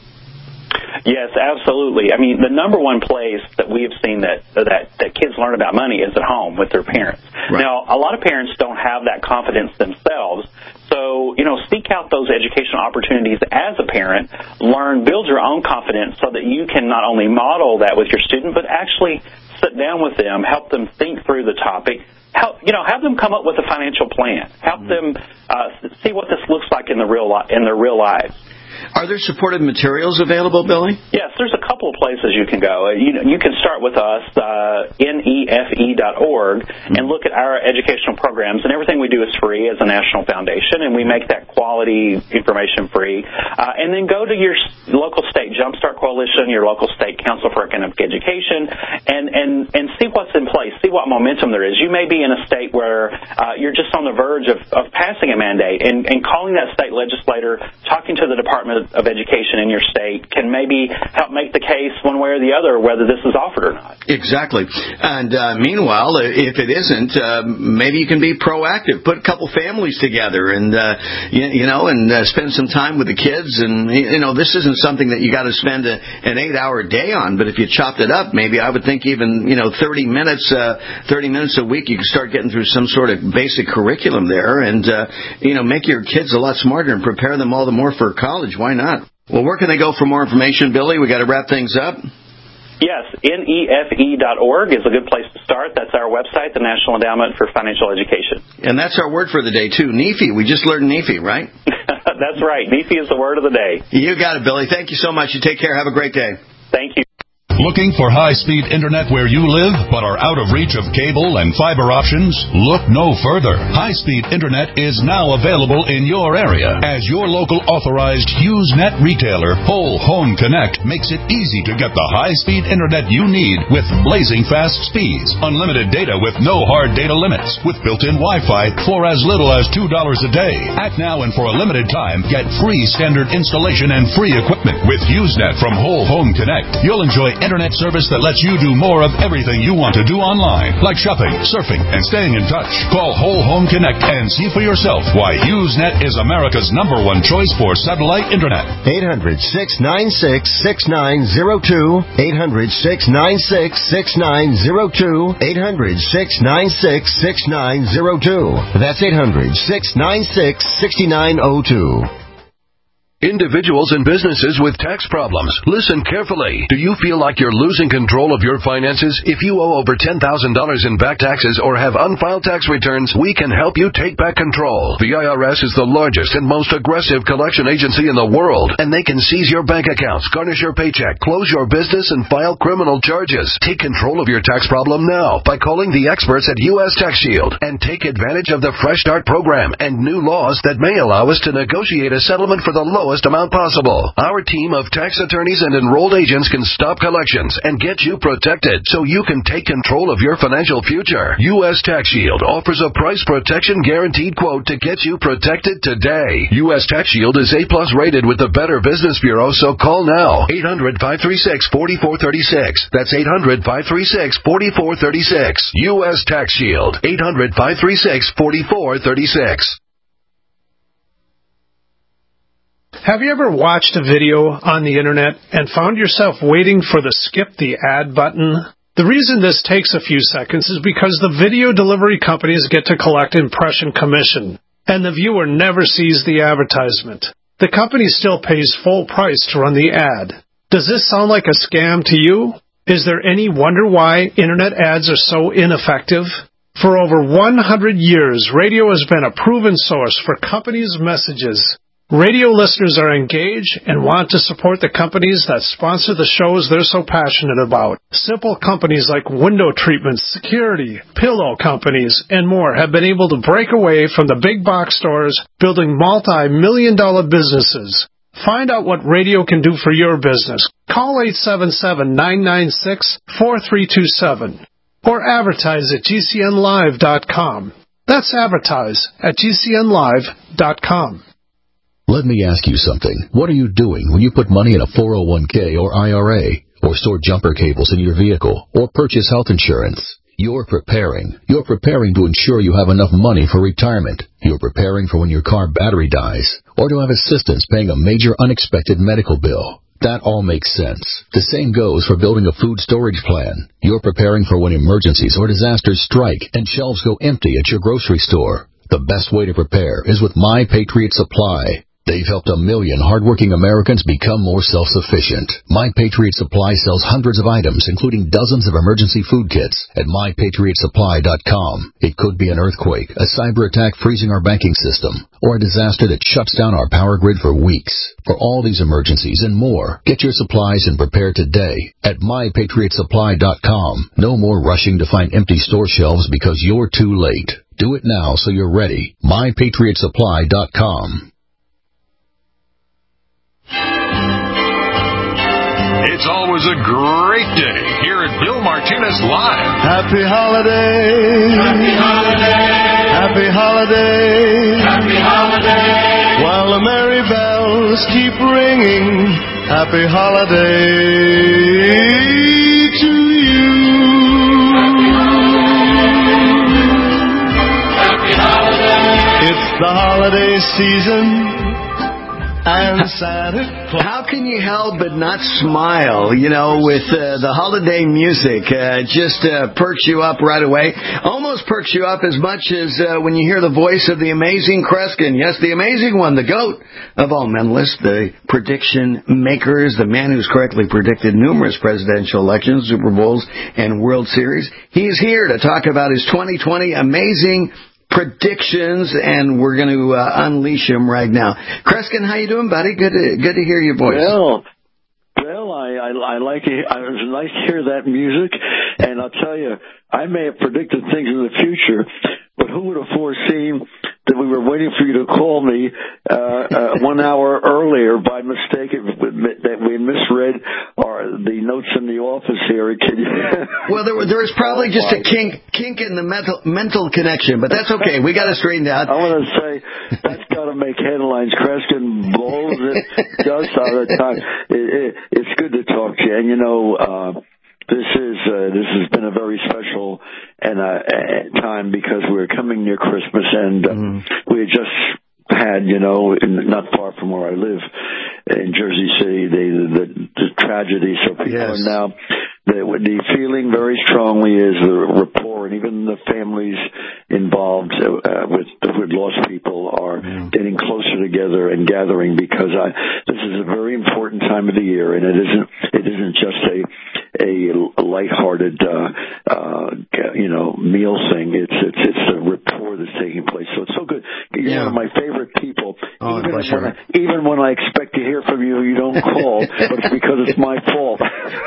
Yes, absolutely. I mean, the number one place that we have seen that that, that kids learn about money is at home with their parents. Right. Now, a lot of parents don't have that confidence themselves. So, you know, seek out those educational opportunities as a parent. Learn, build your own confidence so that you can not only model that with your student, but actually sit down with them, help them think through the topic. Help, you know, have them come up with a financial plan. Help mm-hmm. them uh, see what this looks like in the real li- in their real lives. Are there supportive materials available, Billy? Yes, there's a couple of places you can go. You, you can start with us, uh, N E F E dot org, mm-hmm. and look at our educational programs. And everything we do is free as a national foundation, and we make that quality information free. Uh, and then go to your local state Jumpstart Coalition, your local state Council for Economic Education, and, and, and see what's in place, see what momentum there is. You may be in a state where uh, you're just on the verge of, of passing a mandate, and, and calling that state legislator, talking to the Department of Education in your state can maybe help make the case one way or the other whether this is offered or not. Exactly. And uh, meanwhile, if it isn't, uh, maybe you can be proactive. Put a couple families together and, uh, you, you know, and uh, spend some time with the kids. And, you know, this isn't something that you got to spend a, an eight-hour day on, but if you chopped it up, maybe I would think even, you know, thirty minutes, uh, thirty minutes a week, you could start getting through some sort of basic curriculum there and, uh, you know, make your kids a lot smarter and prepare them all the more for college. Why not? Well, where can they go for more information, Billy? We got to wrap things up. Yes, N E F E dot org is a good place to start. That's our website, the National Endowment for Financial Education. And that's our word for the day, too. N E F I. We just learned N E F I, right? That's right. N E F I is the word of the day. You got it, Billy. Thank you so much. You take care. Have a great day. Thank you. Looking for high-speed internet where you live but are out of reach of cable and fiber options? Look no further. High-speed internet is now available in your area. As your local authorized HughesNet retailer, Whole Home Connect makes it easy to get the high-speed internet you need with blazing fast speeds, unlimited data with no hard data limits, with built-in Wi-Fi for as little as two dollars a day. Act now and for a limited time, get free standard installation and free equipment with HughesNet from Whole Home Connect. You'll enjoy internet service that lets you do more of everything you want to do online, like shopping, surfing, and staying in touch. Call Whole Home Connect and see for yourself why HughesNet is America's number one choice for satellite internet. eight hundred, six nine six, six nine zero two. eight hundred, six nine six, six nine zero two. eight hundred, six nine six, six nine zero two. That's eight hundred, six nine six, six nine zero two. Individuals and businesses with tax problems, listen carefully. Do you feel like you're losing control of your finances? If you owe over ten thousand dollars in back taxes or have unfiled tax returns, we can help you take back control. The I R S is the largest and most aggressive collection agency in the world, and they can seize your bank accounts, garnish your paycheck, close your business, and file criminal charges. Take control of your tax problem now by calling the experts at U S Tax Shield and take advantage of the Fresh Start program and new laws that may allow us to negotiate a settlement for the lowest lowest amount possible. Our team of tax attorneys and enrolled agents can stop collections and get you protected so you can take control of your financial future. U S Tax Shield offers a price protection guaranteed quote to get you protected today. U S Tax Shield is A plus rated with the Better Business Bureau, so call now. eight hundred, five three six, four four three six. That's eight hundred, five three six, four four three six. U S Tax Shield. eight hundred, five three six, four four three six. Have you ever watched a video on the internet and found yourself waiting for the skip the ad button? The reason this takes a few seconds is because the video delivery companies get to collect impression commission, and the viewer never sees the advertisement. The company still pays full price to run the ad. Does this sound like a scam to you? Is there any wonder why internet ads are so ineffective? For over one hundred years, radio has been a proven source for companies' messages. Radio listeners are engaged and want to support the companies that sponsor the shows they're so passionate about. Simple companies like window treatments, security, pillow companies, and more have been able to break away from the big box stores, building multi-million dollar businesses. Find out what radio can do for your business. Call eight seven seven, nine nine six, four three two seven or advertise at G C N live dot com. That's advertise at G C N live dot com. Let me ask you something. What are you doing when you put money in a four oh one k or I R A, or store jumper cables in your vehicle, or purchase health insurance? You're preparing. You're preparing to ensure you have enough money for retirement. You're preparing for when your car battery dies, or to have assistance paying a major unexpected medical bill. That all makes sense. The same goes for building a food storage plan. You're preparing for when emergencies or disasters strike and shelves go empty at your grocery store. The best way to prepare is with My Patriot Supply. They've helped a million hardworking Americans become more self-sufficient. My Patriot Supply sells hundreds of items, including dozens of emergency food kits, at my patriot supply dot com. It could be an earthquake, a cyber attack freezing our banking system, or a disaster that shuts down our power grid for weeks. For all these emergencies and more, get your supplies and prepare today at my patriot supply dot com. No more rushing to find empty store shelves because you're too late. Do it now so you're ready. my patriot supply dot com. It's always a great day here at Bill Martinez Live. Happy holiday. Happy holiday. Happy holiday. Happy holiday. While the merry bells keep ringing. Happy holiday to you. Happy holiday. Happy holiday. It's the holiday season. And Santa Claus. How can you help but not smile, you know, with uh, the holiday music? Uh, just uh, perks you up right away. Almost perks you up as much as uh, when you hear the voice of the amazing Kreskin. Yes, the amazing one, the GOAT of all mentalists, the prediction makers, the man who's correctly predicted numerous presidential elections, Super Bowls, and World Series. He's here to talk about his twenty twenty amazing predictions, and we're going to uh, unleash him right now. Kreskin, how you doing, buddy? Good to, good to hear your voice. Well, well, I, I, I like it. I, it was nice to hear that music, and I'll tell you, I may have predicted things in the future, but who would have foreseen that we were waiting for you to call me uh, uh, one hour earlier by mistake, that we misread our, the notes in the office here. Can you... Well, there, there was probably just a kink kink in the mental mental connection, but that's okay. We got it straightened out. I want to say that's got to make headlines. Kreskin blows it just all the time. It, it, it's good to talk to you, and you know. Uh, This is uh, this has been a very special and uh, time because we're coming near Christmas, and uh, mm. we had just had, you know, in, not far from where I live in Jersey City, the the, the tragedy. So people yes. are now the, the feeling very strongly is the rapport, and even the families involved uh, with with lost people are mm. getting closer together and gathering because I, this is a very important time of the year, and it isn't it isn't just a a lighthearted, uh, uh, you know, meal thing. It's, it's, it's the rapport that's taking place. So it's so good. You're yeah. one of my favorite people. Oh, even, when I, even when I expect to hear from you, you don't call, but it's because it's my fault.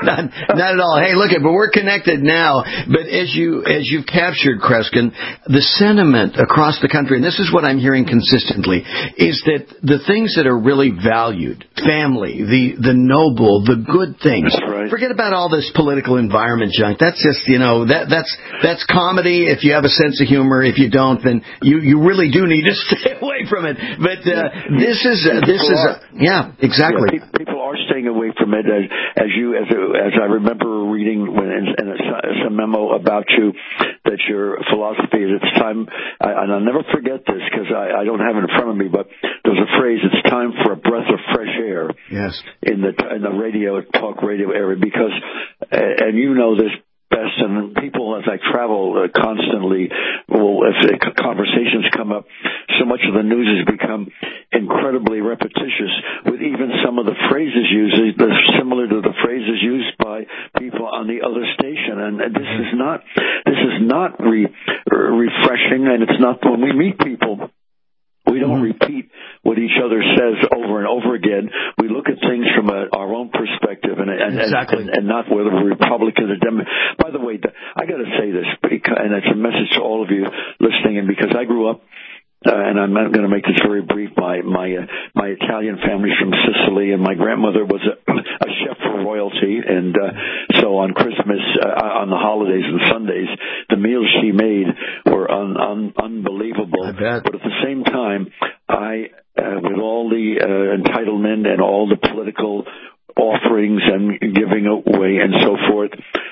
not, not at all. Hey, look, but we're connected now. But as you as you've captured, Kreskin, the sentiment across the country, and this is what I'm hearing consistently, is that the things that are really valued, family, the the noble, the good things. That's right. Forget about all this political environment junk. That's just, you know, that that's that's comedy. If you have a sense of humor, if you don't, then you you really do need to stay away from it. But uh, this is uh, this is uh, yeah, exactly. Yeah, people are staying away from it, as as you as as I remember reading when in, in a, some memo about you that your philosophy is it's time, I, and I'll never forget this because I, I don't have it in front of me, but there's a phrase: it's time for a breath of fresh air. Yes. In the in the radio talk radio area, because uh, and you know this best, and people, as I travel uh, constantly, well, if uh, conversations come up, so much of the news has become incredibly repetitious with even some of the phrases used, they're similar to the phrases used by people on the other station, and this is not, this is not re, refreshing, and it's not, when we meet people, we don't mm-hmm. repeat what each other says over and over again. We look at things from a, our own perspective, and and, exactly. and and not whether we're Republican or Democrat. By the way, I got to say this, because, and it's a message to all of you listening, and because I grew up. Uh, and I'm not going to make this very brief. My my uh, my Italian family's from Sicily, and my grandmother was a, a chef for royalty. And uh, so on Christmas, uh, on the holidays and Sundays, the meals she made were un, un, unbelievable. I bet. But at the same time, I, uh, with all the uh, entitlement and all the political offerings and giving away and so forth,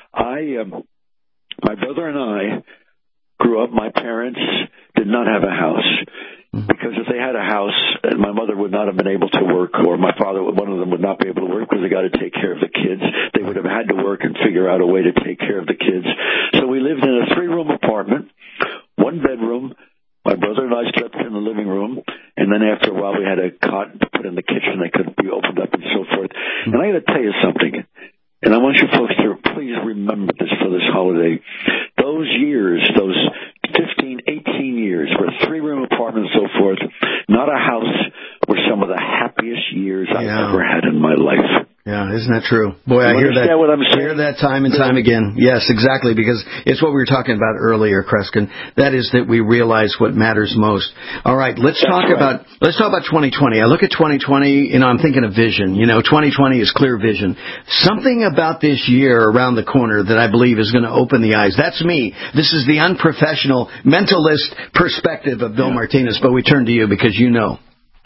I, um, my brother and I grew up. My parents did not have a house, because if they had a house, my mother would not have been able to work, or my father, one of them would not be able to work because they got to take care of the kids. They would have had to work and figure out a way to take care of the kids. So we lived in a three-room apartment, one bedroom. My brother and I slept in the living room, and then after a while we had a cot to put in the kitchen that could be opened up and so forth. And I got to tell you something, and I want you folks to please remember this for this holiday. Those years, those fifteen, eighteen years, were three-room apartments and so forth, not a house, were some of the happiest years yeah. I've ever had in my life. Yeah, isn't that true? Boy, I you hear that. What I'm saying? Hear that time and time again. Yes, exactly, because it's what we were talking about earlier, Kreskin. That is that we realize what matters most. All right, let's That's talk right. about let's talk about twenty twenty. I look at twenty twenty, you know, I'm thinking of vision. You know, twenty twenty is clear vision. Something about this year around the corner that I believe is going to open the eyes. That's me. This is the unprofessional mentalist perspective of Bill yeah. Martinez, but we turn to you because you know.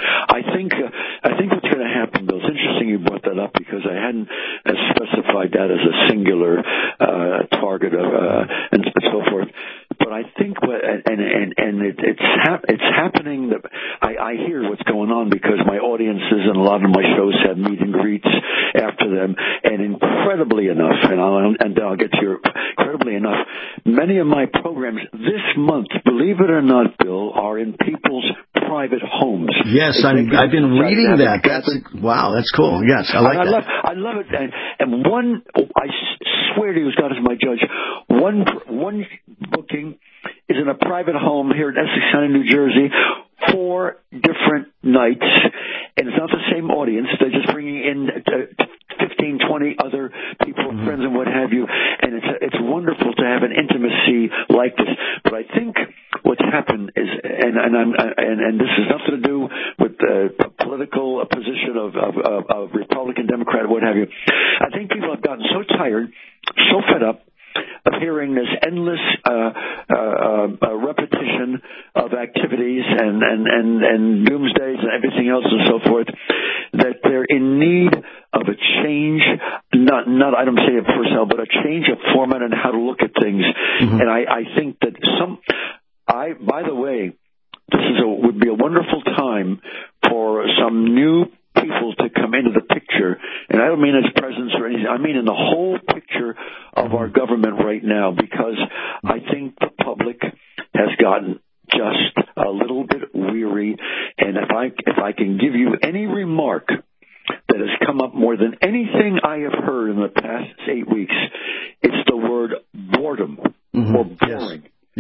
I think uh, I think what's going to happen, Bill, it's interesting you brought that up because I hadn't uh, specified that as a singular uh, target of, uh, and so forth. But I think what, and and and it, it's hap- it's happening that I, I hear what's going on because my audiences and a lot of my shows have meet and greets after them, and incredibly enough, and I'll and I'll get to your incredibly enough, many of my programs this month, believe it or not, Bill, are in people's private homes. Yes, I'm, I've been reading that. That's wow, that's cool. Yes, I like I that. Love, I love it. And, and one, I swear to you, as God is my judge, one one booking is in a private home here in Essex County, New Jersey, four different nights, and it's not the same audience. They're just bringing in uh, fifteen, twenty other people, mm-hmm. friends, and what have you. And it's it's wonderful to have an intimacy like this. But I think what's happened is, and and I'm and, and this has nothing to do with the political position of, of, of, of Republican, Democrat, what have you. I think people have gotten so tired, so fed up of hearing this endless uh, uh, uh, repetition of activities and, and, and, and doomsdays and everything else and so forth, that they're in need of a change, not, not I don't say it personnel, but a change of format and how to look at things. Mm-hmm. And I, I think that some, I, by the way, this is a, would be a wonderful time for some new people to come into the picture, and I don't mean as presidents or anything, I mean in the whole picture of our government right now, because I think the public has gotten just a little bit weary, and if I if I can give you any remark that has come up more than anything I have heard in the past eight weeks, it's the word boredom mm-hmm. or boring. Yes.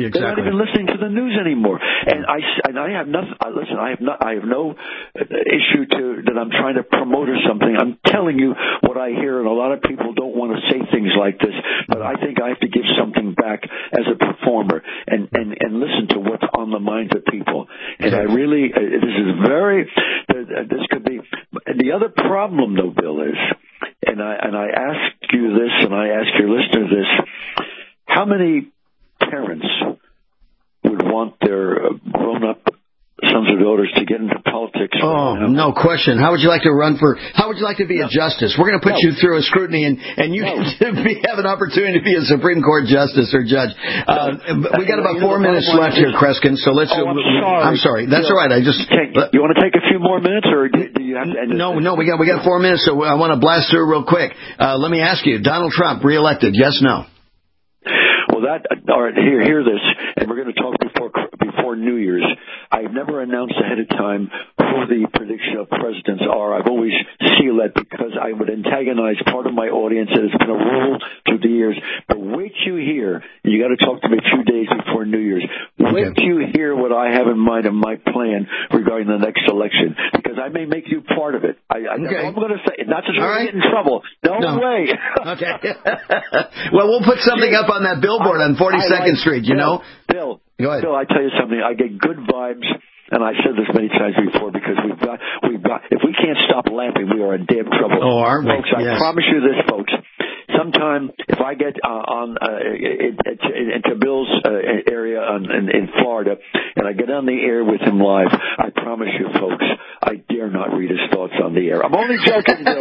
They're not even listening to the news anymore. And I and I have nothing. Uh, listen, I have not. I have no issue to that. I'm trying to promote or something. I'm telling you what I hear, and a lot of people don't want to say things like this. But I think I have to give something back as a performer and and and listen to what's on the minds of people. And I really, uh, this is very. Uh, this could be. The other problem, though, Bill, is, and I and I ask you this, and I ask your listeners this: how many parents would want their grown-up sons or daughters to get into politics? Oh, no question. How would you like to run for, how would you like to be no. a justice? We're going to put no. you through a scrutiny, and, and you no. can be, have an opportunity to be a Supreme Court justice or judge. Uh, no. We got about four minutes left here, Kreskin, so let's... Oh, I'm uh, sorry. I'm sorry. That's all right. I just... Take, you want to take a few more minutes, or do, do you have to end it? No, no, we got, we got four minutes, so I want to blast through real quick. Uh, let me ask you, Donald Trump, reelected, yes, no? Well, that, all right, hear, hear this, and we're going to talk before before New Year's. I've never announced ahead of time who the prediction of presidents are. I've always sealed that because I would antagonize part of my audience. It's been a rule through the years. But wait till you hear, you got to talk to me a few days before New Year's. Wait till you hear what I have in mind and my plan regarding the next election, because I may make you part of it. I, I, okay. I'm going to say, not to right. get in trouble. No, no. way. Okay. Well, we'll put something up on that billboard on forty-second like, Street, you Bill, know? Bill, Go ahead. Bill, I tell you something. I get good vibes, and I've said this many times before, because we've got, we've got, if we can't stop laughing, we are in damn trouble. Oh, aren't we? Folks, I yes. promise you this, folks. Sometime, if I get uh, on uh, into Bill's uh, area on, in, in Florida, and I get on the air with him live, I promise you, folks, I dare not read his thoughts on the air. I'm only joking, Bill.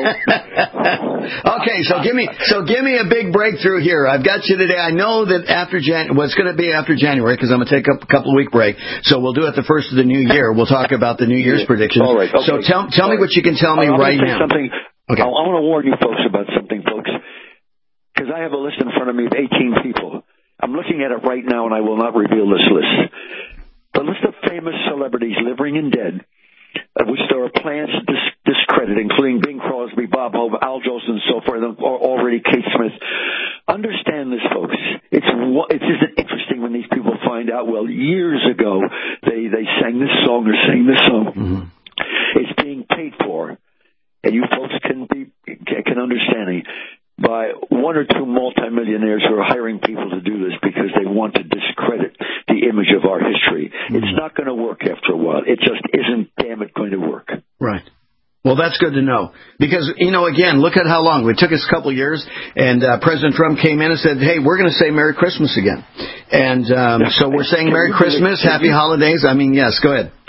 Okay, so give me so give me a big breakthrough here. I've got you today. I know that after Jan, well, it's going to be after January, because I'm going to take a couple of week break. So we'll do it the first of the new year. We'll talk about the New Year's predictions. All right. Okay. So tell tell me what you can tell me uh, right now. Something. Okay. I, I want to warn you folks about something, folks. Because I have a list in front of me of eighteen people. I'm looking at it right now, and I will not reveal this list. The list of famous celebrities, living and dead, of which there are plans to dis- discredit, including Bing Crosby, Bob Hope, Al Jolson, and so forth, and already Kate Smith. Understand this, folks. It's it isn't interesting when these people find out, well, years ago, they, they sang this song or sang this song. Mm-hmm. It's being paid for, and you folks can be can understand it, by one or two multimillionaires who are hiring people to do this because they want to discredit the image of our history. Mm-hmm. It's not going to work after a while. It just isn't, damn it, going to work. Right. Well, that's good to know. Because, you know, again, look at how long. It took us a couple of years, and uh, President Trump came in and said, hey, we're going to say Merry Christmas again. And um, so we're saying Merry Christmas, Happy Holidays. I mean, yes, go ahead.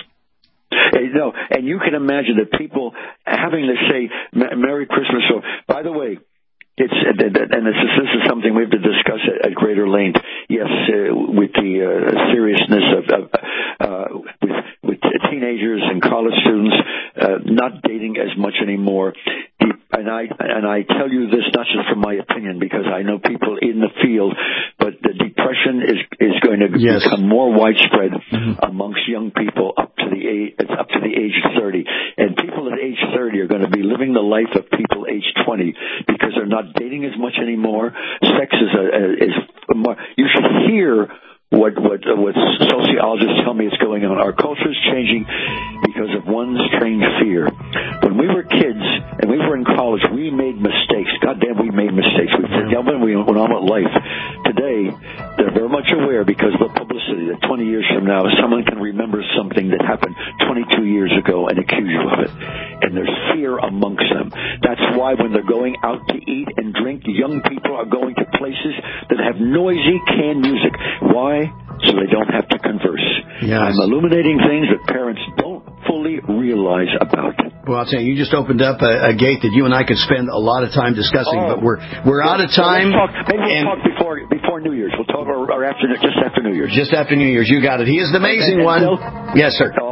Hey, no, and you can imagine that people having to say Merry Christmas. So, by the way, It's and this is, this is something we have to discuss at, at greater length. Yes, uh, with the uh, seriousness of, of uh, with, with teenagers and college students uh, not dating as much anymore. And I and I tell you this not just from my opinion, because I know people in the field, but the depression is is going to yes. become more widespread mm-hmm. amongst young people up to the age up to the age of thirty, and people at age thirty are going to be living the life of people age twenty because they're not dating as much anymore. Sex is a, is more. You should hear what what uh, what sociologists tell me is going on. Our culture is changing because of one strange fear. When we were kids and we were in college, we made mistakes. God damn, we made mistakes. We forgot when we went on with life. Today, they're very much aware because of the publicity that twenty years from now, someone can remember something that happened twenty-two years ago and accuse you of it. And there's fear amongst them. That's why when they're going out to eat and drink, young people are going to places that have noisy canned music. Why? So they don't have to converse. Yes. I'm illuminating things that parents don't fully realize about. Well, I'll tell you, you just opened up a, a gate that you and I could spend a lot of time discussing, oh. but we're we're yeah. out of time. So let's talk, maybe we'll talk before before New Year's. We'll talk or, or after just after New Year's. Just after New Year's. You got it. He is the amazing and, and one. Bill, yes, sir. All right.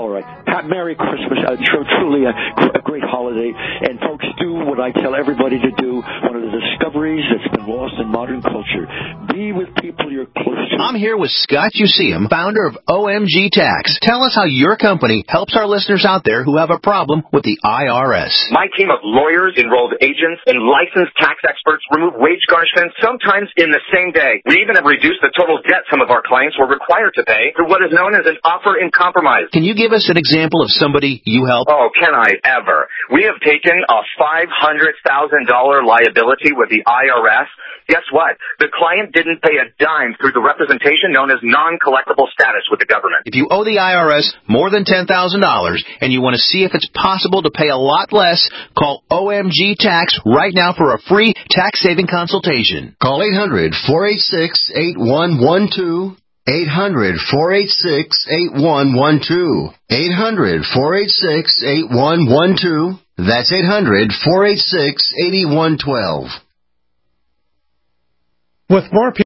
Merry Christmas. Uh, tr- truly a, a great holiday. And folks, do what I tell everybody to do. One of the discoveries that's been lost in modern culture. Be with people you're close to. I'm here with Scott Useum, founder of O M G Tax. Tell us how your company helps our listeners out there who have a problem with the I R S. My team of lawyers, enrolled agents, and licensed tax experts remove wage garnishments sometimes in the same day. We even have reduced the total debt some of our clients were required to pay through what is known as an offer in compromise. Can you give us an example of somebody you help? Oh, can I ever? We have taken a five hundred thousand dollars liability with the I R S. Guess what? The client didn't pay a dime through the representation known as non-collectible status with the government. If you owe the I R S more than ten thousand dollars and you want to see if it's possible to pay a lot less, call O M G Tax right now for a free tax-saving consultation. Call eight hundred, four eight six, eight one one two. eight hundred, four eight six, eight one one two. eight hundred, four eight six, eight one one two. That's eight hundred, four eight six, eight one one two. With more people